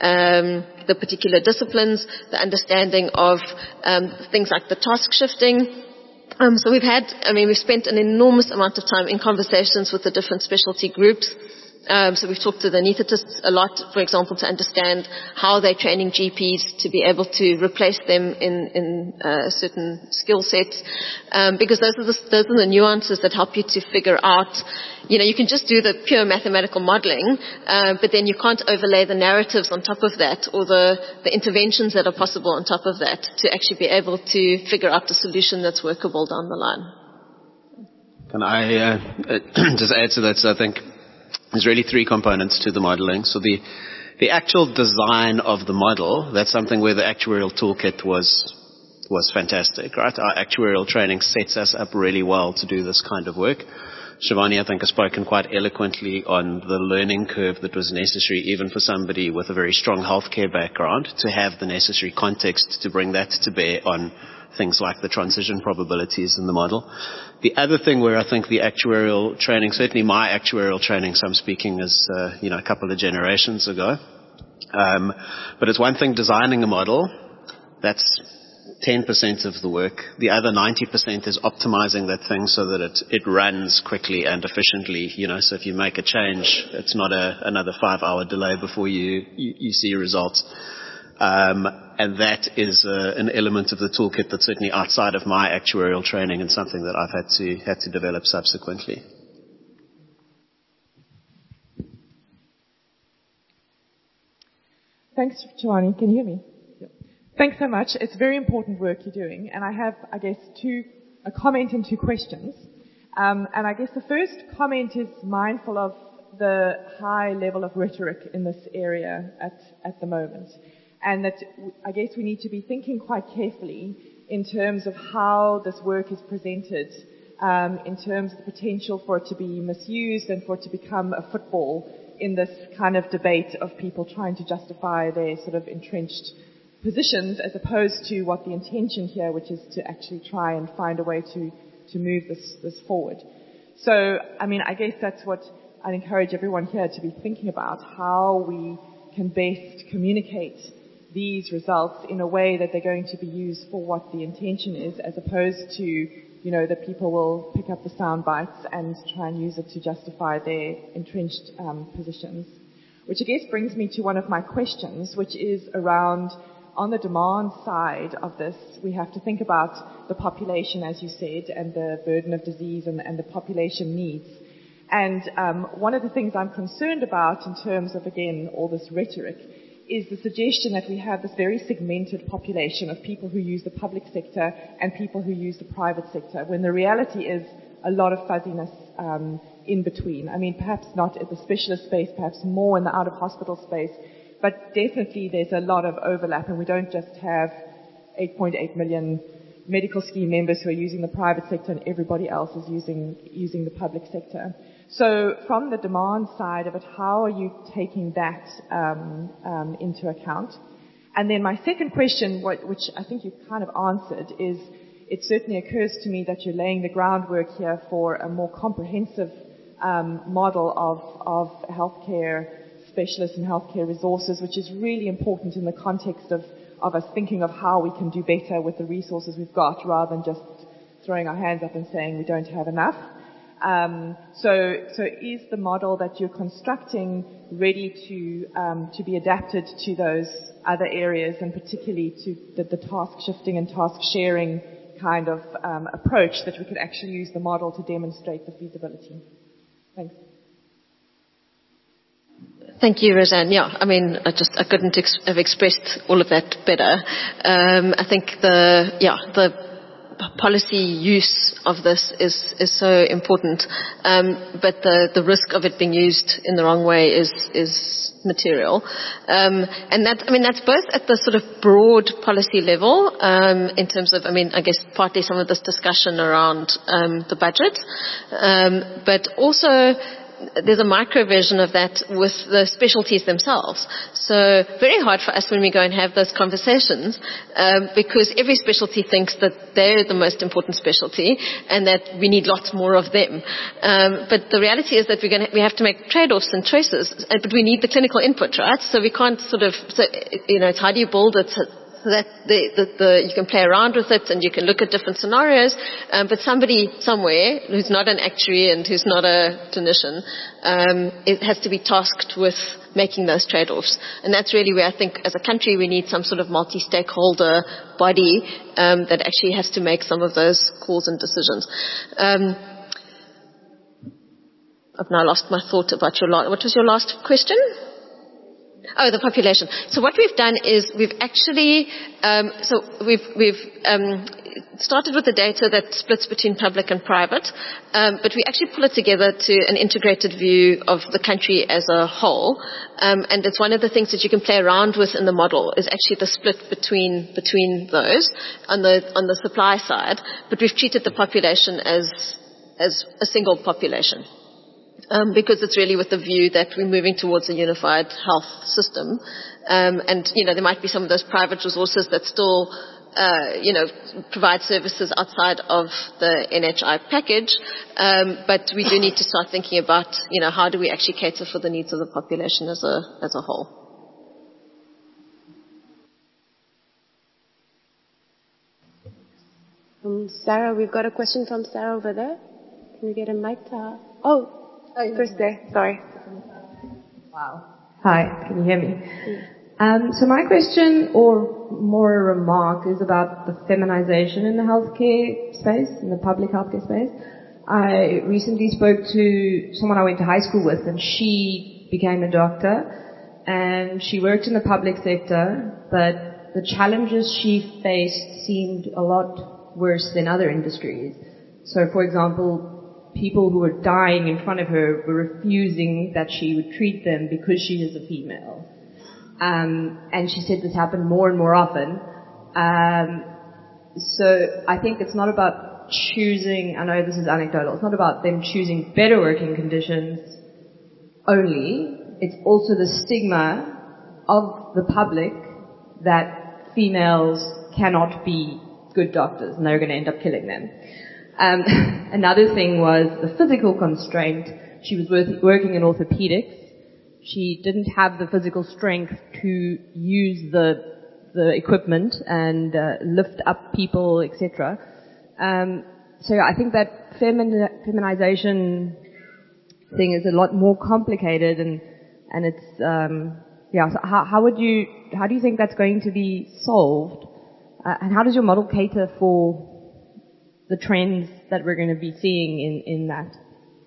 um, the particular disciplines, the understanding of um, things like the task shifting. Um, so we've had, I mean, we've spent an enormous amount of time in conversations with the different specialty groups. Um, so we've talked to the anaesthetists a lot, for example, to understand how they're training G Ps to be able to replace them in, in uh, certain skill sets, um, because those are the those are the nuances that help you to figure out. You know, you can just do the pure mathematical modelling, uh, but then you can't overlay the narratives on top of that, or the the interventions that are possible on top of that, to actually be able to figure out the solution that's workable down the line. Can I uh, just add to that? So I think there's really three components to the modeling. So the, the actual design of the model, that's something where the actuarial toolkit was, was fantastic, right? Our actuarial training sets us up really well to do this kind of work. Shivani, I think, has spoken quite eloquently on the learning curve that was necessary, even for somebody with a very strong healthcare background, to have the necessary context to bring that to bear on things like the transition probabilities in the model. The other thing where I think the actuarial training, certainly my actuarial training, so I'm speaking as, uh, you know, a couple of generations ago, um, but it's one thing designing a model, that's ten percent of the work. The other ninety percent is optimizing that thing so that it, it runs quickly and efficiently, you know, so if you make a change, it's not a, another five hour delay before you, you, you see results. Um, and that is uh, an element of the toolkit that's certainly outside of my actuarial training and something that I've had to had to develop subsequently. Thanks, Shivani. Can you hear me? Yep. Thanks so much. It's very important work you're doing, and I have, I guess, two a comment and two questions. Um, and I guess the first comment is mindful of the high level of rhetoric in this area at at the moment. And that I guess we need to be thinking quite carefully in terms of how this work is presented, um, in terms of the potential for it to be misused and for it to become a football in this kind of debate of people trying to justify their sort of entrenched positions as opposed to what the intention here, which is to actually try and find a way to, to move this, this forward. So, I mean, I guess that's what I'd encourage everyone here to be thinking about, how we can best communicate these results in a way that they're going to be used for what the intention is, as opposed to, you know, that people will pick up the sound bites and try and use it to justify their entrenched um, positions. Which I guess brings me to one of my questions, which is around, on the demand side of this, we have to think about the population, as you said, and the burden of disease and, and the population needs. And um, one of the things I'm concerned about in terms of, again, all this rhetoric is the suggestion that we have this very segmented population of people who use the public sector and people who use the private sector, when the reality is a lot of fuzziness um, in between. I mean, perhaps not at the specialist space, perhaps more in the out-of-hospital space, but definitely there's a lot of overlap, and we don't just have eight point eight million medical scheme members who are using the private sector and everybody else is using, using the public sector. So from the demand side of it, how are you taking that um, um, into account? And then my second question, what, which I think you kind of answered, is it certainly occurs to me that you're laying the groundwork here for a more comprehensive um, model of, of healthcare specialists and healthcare resources, which is really important in the context of, of us thinking of how we can do better with the resources we've got, rather than just throwing our hands up and saying we don't have enough. Um, so, so is the model that you're constructing ready to um, to be adapted to those other areas, and particularly to the, the task shifting and task sharing kind of um, approach, that we could actually use the model to demonstrate the feasibility? Thanks. Thank you, Roseanne. Yeah, I mean, I just I couldn't ex- have expressed all of that better. Um, I think the yeah the policy use of this is is so important, um, but the the risk of it being used in the wrong way is is material, um, and that I mean that's both at the sort of broad policy level, um, in terms of I mean I guess partly some of this discussion around um, the budget, um, but also there's a micro version of that with the specialties themselves. So very hard for us when we go and have those conversations, um, because every specialty thinks that they're the most important specialty and that we need lots more of them. Um, but the reality is that we're going to, we have to make trade-offs and choices, but we need the clinical input, right? So we can't sort of, so, you know, it's how do you build it so that the, the, the, you can play around with it and you can look at different scenarios, um, but somebody somewhere who's not an actuary and who's not a clinician, um, it has to be tasked with making those trade-offs. And that's really where I think as a country we need some sort of multi-stakeholder body um, that actually has to make some of those calls and decisions. Um, I've now lost my thought about your last, what was your last question? Oh, the population. So what we've done is we've actually, um, so we've we've um, started with the data that splits between public and private, um, but we actually pull it together to an integrated view of the country as a whole. Um, and it's one of the things that you can play around with in the model is actually the split between between those on the on the supply side. But we've treated the population as as a single population. Um, because it's really with the view that we're moving towards a unified health system. Um, and, you know, there might be some of those private resources that still, uh, you know, provide services outside of the N H I package. Um, but we do need to start thinking about, you know, how do we actually cater for the needs of the population as a, as a whole. Um, Sarah, we've got a question from Sarah over there. Can we get a mic to her? Oh. Oh, first there. Sorry. Wow. Hi, can you hear me? Um, so my question, or more a remark, is about the feminization in the healthcare space, in the public healthcare space. I recently spoke to someone I went to high school with, and she became a doctor, and she worked in the public sector, but the challenges she faced seemed a lot worse than other industries. So, for example, people who were dying in front of her were refusing that she would treat them because she is a female. Um, and she said this happened more and more often. Um, so I think it's not about choosing, I know this is anecdotal, it's not about them choosing better working conditions only, it's also the stigma of the public that females cannot be good doctors and they're going to end up killing them. Um, another thing was the physical constraint. She was worth, working in orthopedics. She didn't have the physical strength to use the the equipment and uh, lift up people, et cetera. Um, so I think that femin- feminization thing is a lot more complicated, and and it's um, yeah. So how, how would you how do you think that's going to be solved? Uh, and how does your model cater for the trends that we're going to be seeing in, in that?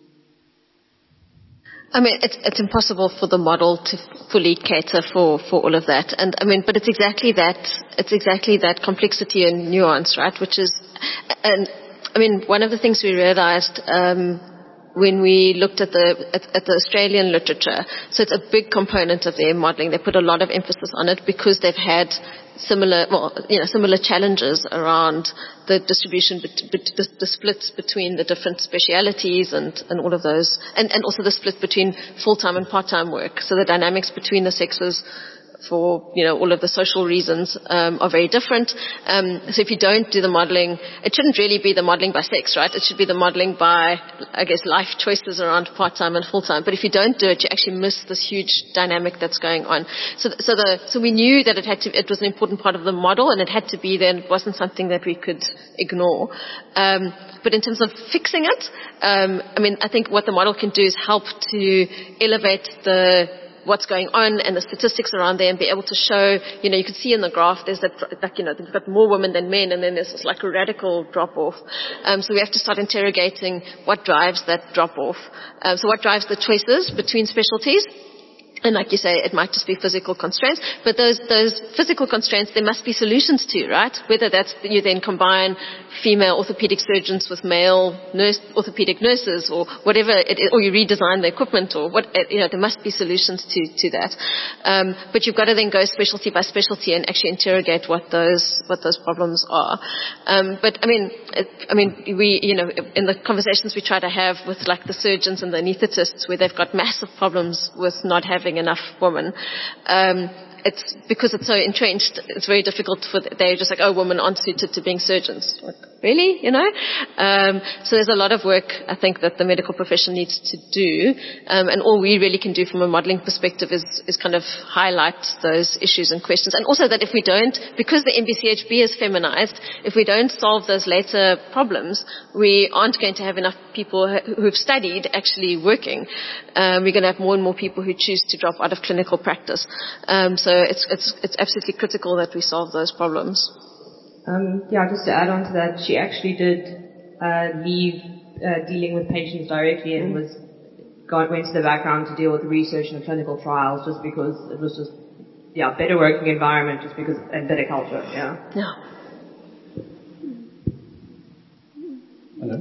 I mean, it's, it's impossible for the model to fully cater for, for all of that. And I mean, but it's exactly that, it's exactly that complexity and nuance, right? Which is, and I mean, one of the things we realized, um, when we looked at the at, at the Australian literature, so it's a big component of their modelling. They put a lot of emphasis on it because they've had similar, well, you know, similar challenges around the distribution, bet, bet, the, the splits between the different specialities and, and all of those, and, and also the split between full-time and part-time work. So the dynamics between the sexes, for, you know, all of the social reasons, um, are very different. Um, so if you don't do the modelling, it shouldn't really be the modelling by sex, right? It should be the modelling by, I guess, life choices around part-time and full-time. But if you don't do it, you actually miss this huge dynamic that's going on. So, so the, so we knew that it had to, it was an important part of the model, and it had to be there, and it wasn't something that we could ignore. Um, but in terms of fixing it, um, I mean, I think what the model can do is help to elevate the what's going on and the statistics around there, and be able to show, you know, you can see in the graph there's that, like, you know, they've got more women than men, and then there's this like a radical drop off. Um, so we have to start interrogating what drives that drop off. Um, so what drives the choices between specialties? And like you say, it might just be physical constraints, but those those physical constraints, there must be solutions to, right? Whether that's you then combine female orthopedic surgeons with male nurse, orthopedic nurses, or whatever, it, or you redesign the equipment, or what, you know, there must be solutions to to that. Um, but you've got to then go specialty by specialty and actually interrogate what those what those problems are. Um, but I mean, it, I mean, we, you know, in the conversations we try to have with like the surgeons and the anaesthetists, where they've got massive problems with not having enough women, um, it's because it's so entrenched, it's very difficult for, they're just like, oh, women aren't suited to being surgeons. Like, really? You know? Um, so there's a lot of work, I think, that the medical profession needs to do, um, and all we really can do from a modelling perspective is, is kind of highlight those issues and questions. And also that if we don't, because the M B C H B is feminized, if we don't solve those later problems, we aren't going to have enough people who've studied actually working. Um, we're going to have more and more people who choose to drop out of clinical practice. Um, so it's, it's, it's absolutely critical that we solve those problems. Um, yeah, just to add on to that, she actually did uh, leave uh, dealing with patients directly and was got, went to the background to deal with research and clinical trials, just because it was just yeah better working environment, just because and better culture. Yeah. Yeah. Hello.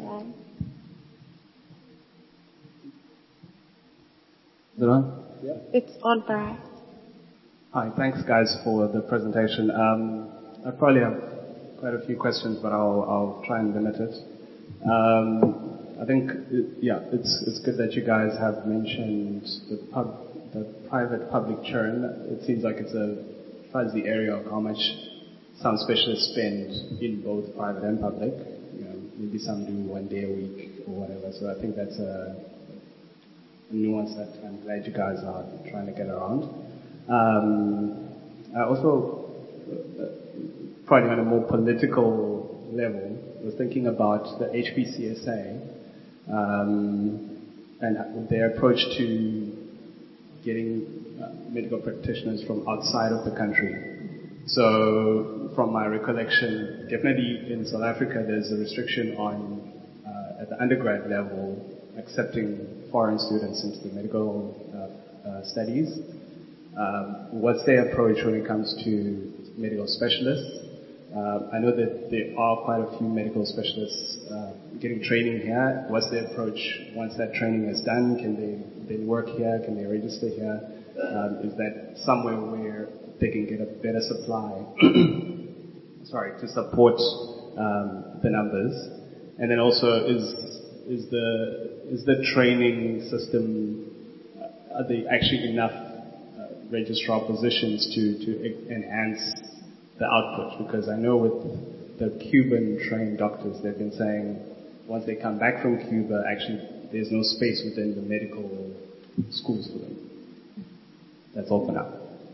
Is it on? Yeah. It's on, Brian. Hi, thanks guys for the presentation. Um, I probably have quite a few questions, but I'll, I'll try and limit it. Um, I think, it, yeah, it's, it's good that you guys have mentioned the, pub, the private-public churn. It seems like it's a fuzzy area of how much some specialists spend in both private and public. You know, maybe some do one day a week or whatever. So I think that's a, a nuance that I'm glad you guys are trying to get around. Um, I also, uh, probably on a more political level, was thinking about the H P C S A um, and their approach to getting uh, medical practitioners from outside of the country. So, from my recollection, definitely in South Africa, there's a restriction on uh, at the undergrad level accepting foreign students into the medical uh, uh, studies. Um, what's their approach when it comes to medical specialists? Uh, I know that there are quite a few medical specialists uh, getting training here. What's their approach once that training is done? Can they then work here? Can they register here? Um, is that somewhere where they can get a better supply? Sorry, to support um, the numbers. And then also, is is the is the training system are there actually enough uh, registrar positions to, to e- enhance the output? Because I know with the Cuban trained doctors, they've been saying once they come back from Cuba, actually there's no space within the medical schools for them. That's all for now.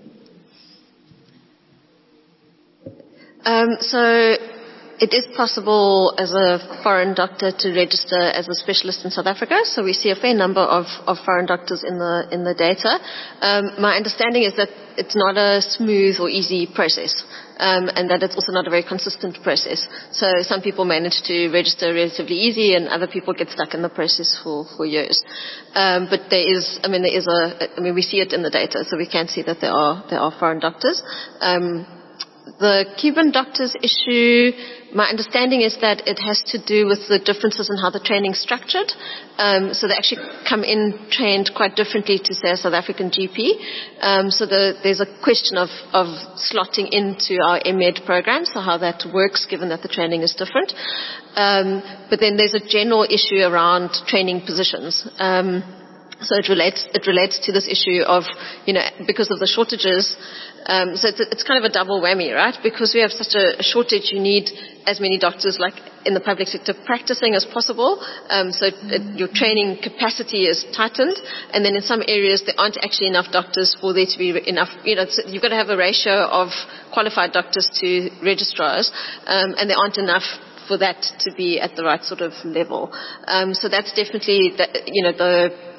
Um, so it is possible as a foreign doctor to register as a specialist in South Africa. So we see a fair number of, of foreign doctors in the in the data. Um, my understanding is that it's not a smooth or easy process, um, and that it's also not a very consistent process. So some people manage to register relatively easy, and other people get stuck in the process for for years. Um, but there is, I mean, there is a, I mean, we see it in the data, so we can see that there are there are foreign doctors. Um, The Cuban doctors issue, my understanding is that it has to do with the differences in how the training's structured. Um, so they actually come in trained quite differently to, say, a South African G P. Um, so the, there's a question of, of slotting into our M Ed program, so how that works given that the training is different. Um, but then there's a general issue around training positions. Um, So it relates, it relates to this issue of, you know, because of the shortages, um, so it's, it's kind of a double whammy, right? Because we have such a, a shortage, you need as many doctors like in the public sector practicing as possible. Um, so it, it, your training capacity is tightened, and then in some areas there aren't actually enough doctors for there to be enough, you know, so you've got to have a ratio of qualified doctors to registrars, um, and there aren't enough for that to be at the right sort of level. Um, so that's definitely, the, you know, the,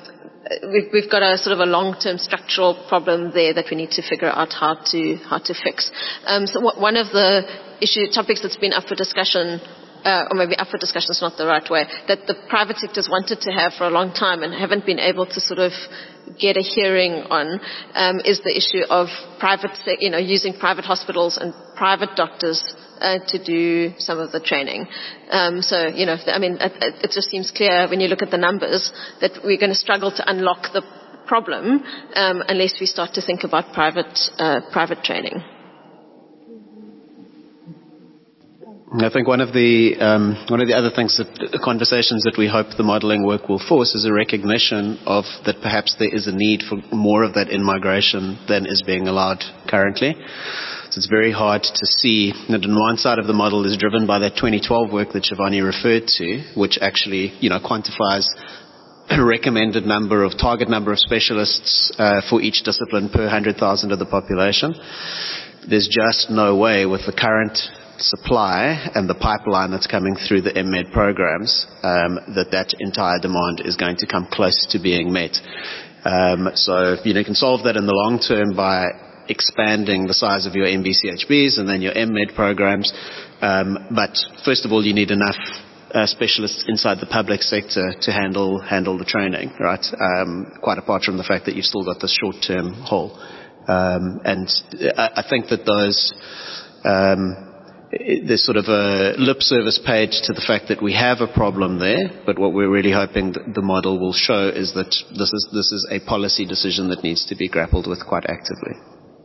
We've, we've got a sort of a long-term structural problem there that we need to figure out how to how to fix. Um, so what, one of the issue topics that's been up for discussion, uh, or maybe up for discussion is not the right way, that the private sector's wanted to have for a long time and haven't been able to sort of get a hearing on, um, is the issue of private, you know, using private hospitals and private doctors Uh, to do some of the training. Um, so, you know, I mean, it, it just seems clear when you look at the numbers that we're going to struggle to unlock the problem um, unless we start to think about private uh, private training. I think one of the um, one of the other things that conversations that we hope the modelling work will force is a recognition of that perhaps there is a need for more of that in-migration than is being allowed currently. So it's very hard to see that on one side of the model is driven by that twenty twelve work that Shivani referred to, which actually, you know, quantifies a recommended number of, target number of specialists uh, for each discipline per one hundred thousand of the population. There's just no way with the current supply and the pipeline that's coming through the M Ed programs um, that that entire demand is going to come close to being met. Um, so, you know, you can solve that in the long term by expanding the size of your M B C H Bs and then your M Ed programs. Um, but first of all, you need enough uh, specialists inside the public sector to handle handle the training, right? Um, quite apart from the fact that you've still got this short-term hole. Um, and I, I think that those um, there's sort of a lip service paid to the fact that we have a problem there, but what we're really hoping that the model will show is that this is this is a policy decision that needs to be grappled with quite actively.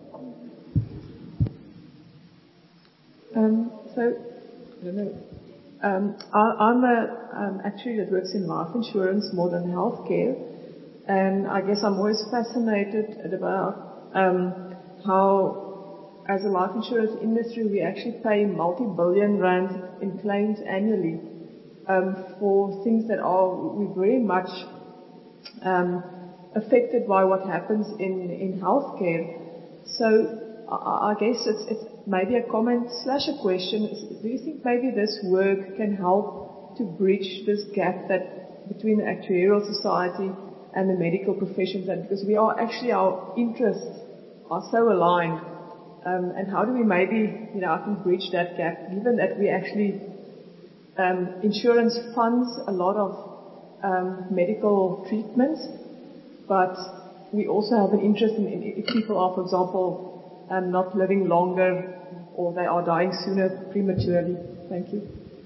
Um, so, I don't know. Um, I, I'm a um, actuary that works in life insurance more than healthcare, and I guess I'm always fascinated about um, how, as a life insurance industry, we actually pay multi-billion rand in claims annually um, for things that are we very much um, affected by what happens in in healthcare. So I, I guess it's, it's maybe a comment slash a question. Do you think maybe this work can help to bridge this gap that between the actuarial society and the medical professions? And because we are actually, our interests are so aligned. Um, and how do we maybe, you know, I think bridge that gap, given that we actually, um, insurance funds a lot of um, medical treatments, but we also have an interest in, in if people are, for example, um, not living longer or they are dying sooner prematurely. Thank you.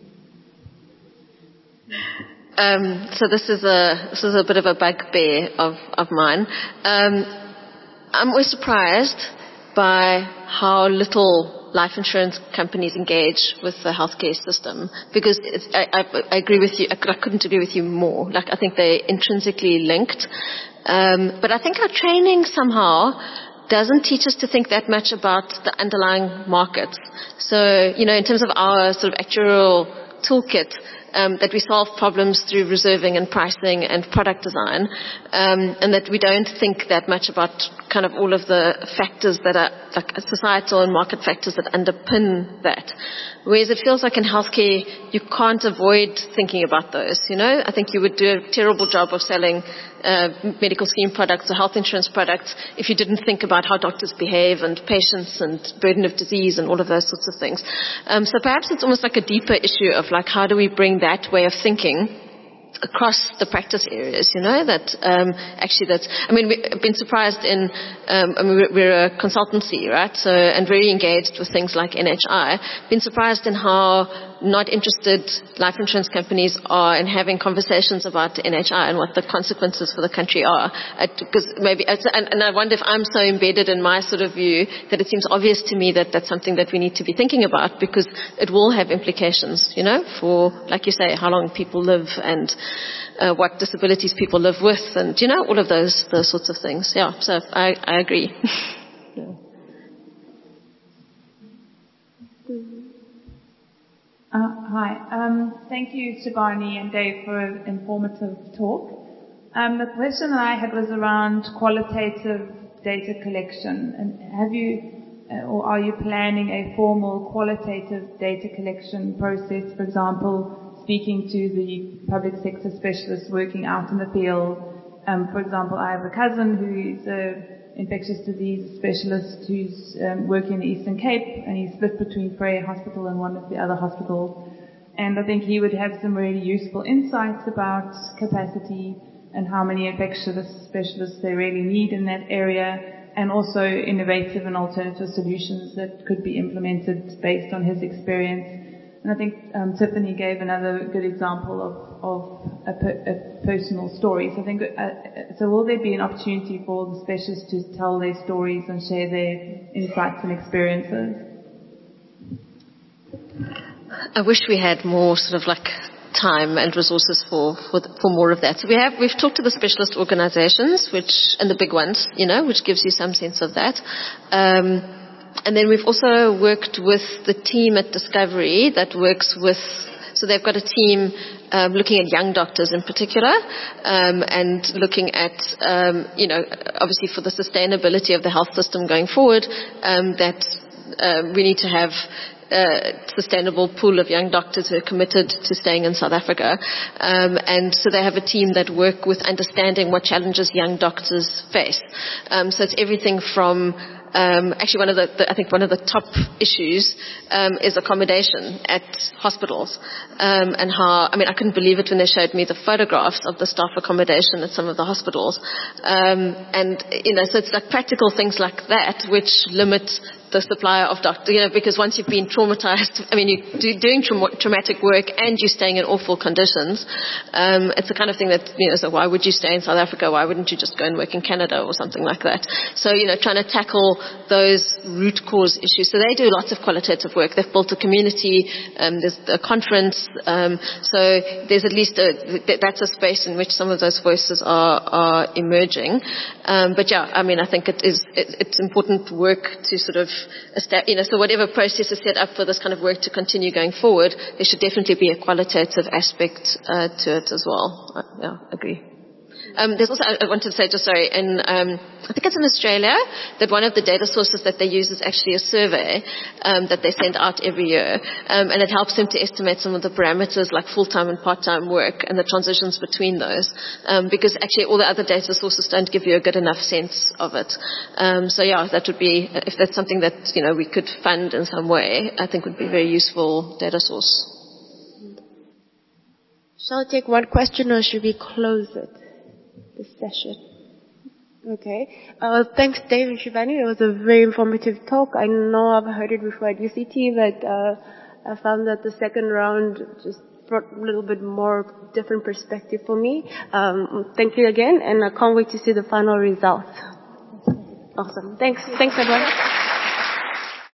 Um, so this is a this is a bit of a bugbear of of mine. Um, I'm always surprised by how little life insurance companies engage with the healthcare system, because it's, I, I, I agree with you. I, I couldn't agree with you more. Like, I think they're intrinsically linked. Um, but I think our training somehow doesn't teach us to think that much about the underlying markets. So, you know, in terms of our sort of actuarial toolkit, Um, that we solve problems through reserving and pricing and product design, um, and that we don't think that much about kind of all of the factors that are like societal and market factors that underpin that. Whereas it feels like in healthcare, you can't avoid thinking about those, you know? I think you would do a terrible job of selling uh, medical scheme products or health insurance products if you didn't think about how doctors behave and patients and burden of disease and all of those sorts of things. Um, so perhaps it's almost like a deeper issue of like, how do we bring that way of thinking across the practice areas, you know, that um, actually that's, I mean, we've been surprised in, um, I mean, we're, we're a consultancy, right, so, and very engaged with things like N H I, been surprised in how not interested life insurance companies are in having conversations about N H I and what the consequences for the country are. Because maybe, and, and I wonder if I'm so embedded in my sort of view that it seems obvious to me that that's something that we need to be thinking about, because it will have implications, you know, for, like you say, how long people live and uh, what disabilities people live with, and, you know, all of those those sorts of things. Yeah, so I, I agree. Yeah. Uh, hi. Um, thank you, Shivani and Dave, for an informative talk. Um, the question that I had was around qualitative data collection. And have you, uh, or are you planning a formal qualitative data collection process, for example, speaking to the public sector specialists working out in the field? Um, for example, I have a cousin who's a infectious disease specialist who's um, working in the Eastern Cape, and he's split between Freya Hospital and one of the other hospitals. And I think he would have some really useful insights about capacity and how many infectious specialists they really need in that area, and also innovative and alternative solutions that could be implemented based on his experience. And I think um, Tiffany gave another good example of, of a, per, a personal story. So I think, uh, so will there be an opportunity for the specialists to tell their stories and share their insights and experiences? I wish we had more sort of like time and resources for, for, for more of that. So we have, we've talked to the specialist organizations, which, and the big ones, you know, which gives you some sense of that. Um, And then we've also worked with the team at Discovery that works with, so they've got a team um, looking at young doctors in particular, um, and looking at, um, you know, obviously for the sustainability of the health system going forward, um, that uh, we need to have a sustainable pool of young doctors who are committed to staying in South Africa. Um, and so they have a team that work with understanding what challenges young doctors face. Um, so it's everything from Um, actually, one of the, the, I think one of the top issues um, is accommodation at hospitals, um, and how, I mean, I couldn't believe it when they showed me the photographs of the staff accommodation at some of the hospitals, um, and you know, so it's like practical things like that which limit the supply of doctors, you know, because once you've been traumatized, I mean, you're do, doing tra- traumatic work and you're staying in awful conditions. Um, it's the kind of thing that, you know, so why would you stay in South Africa? Why wouldn't you just go and work in Canada or something like that? So, you know, trying to tackle those root cause issues. So they do lots of qualitative work. They've built a community. Um, there's a conference. Um, so there's at least a, that's a space in which some of those voices are, are emerging. Um, but yeah, I mean, I think it is, it, it's important work to sort of, you know, so whatever process is set up for this kind of work to continue going forward, there should definitely be a qualitative aspect uh, to it as well. Uh, yeah, agree. Um, there's also, I wanted to say, just sorry, in, um, I think it's in Australia, that one of the data sources that they use is actually a survey um, that they send out every year, um, and it helps them to estimate some of the parameters like full-time and part-time work and the transitions between those, um, because actually all the other data sources don't give you a good enough sense of it. Um, so yeah, that would be, if that's something that, you know, we could fund in some way, I think would be a very useful data source. Shall I take one question or should we close it? This session. Okay. Uh, thanks, Dave and Shivani. It was a very informative talk. I know I've heard it before at U C T, but uh, I found that the second round just brought a little bit more different perspective for me. Um, thank you again, and I can't wait to see the final results. Awesome. Thanks. Thanks, everyone.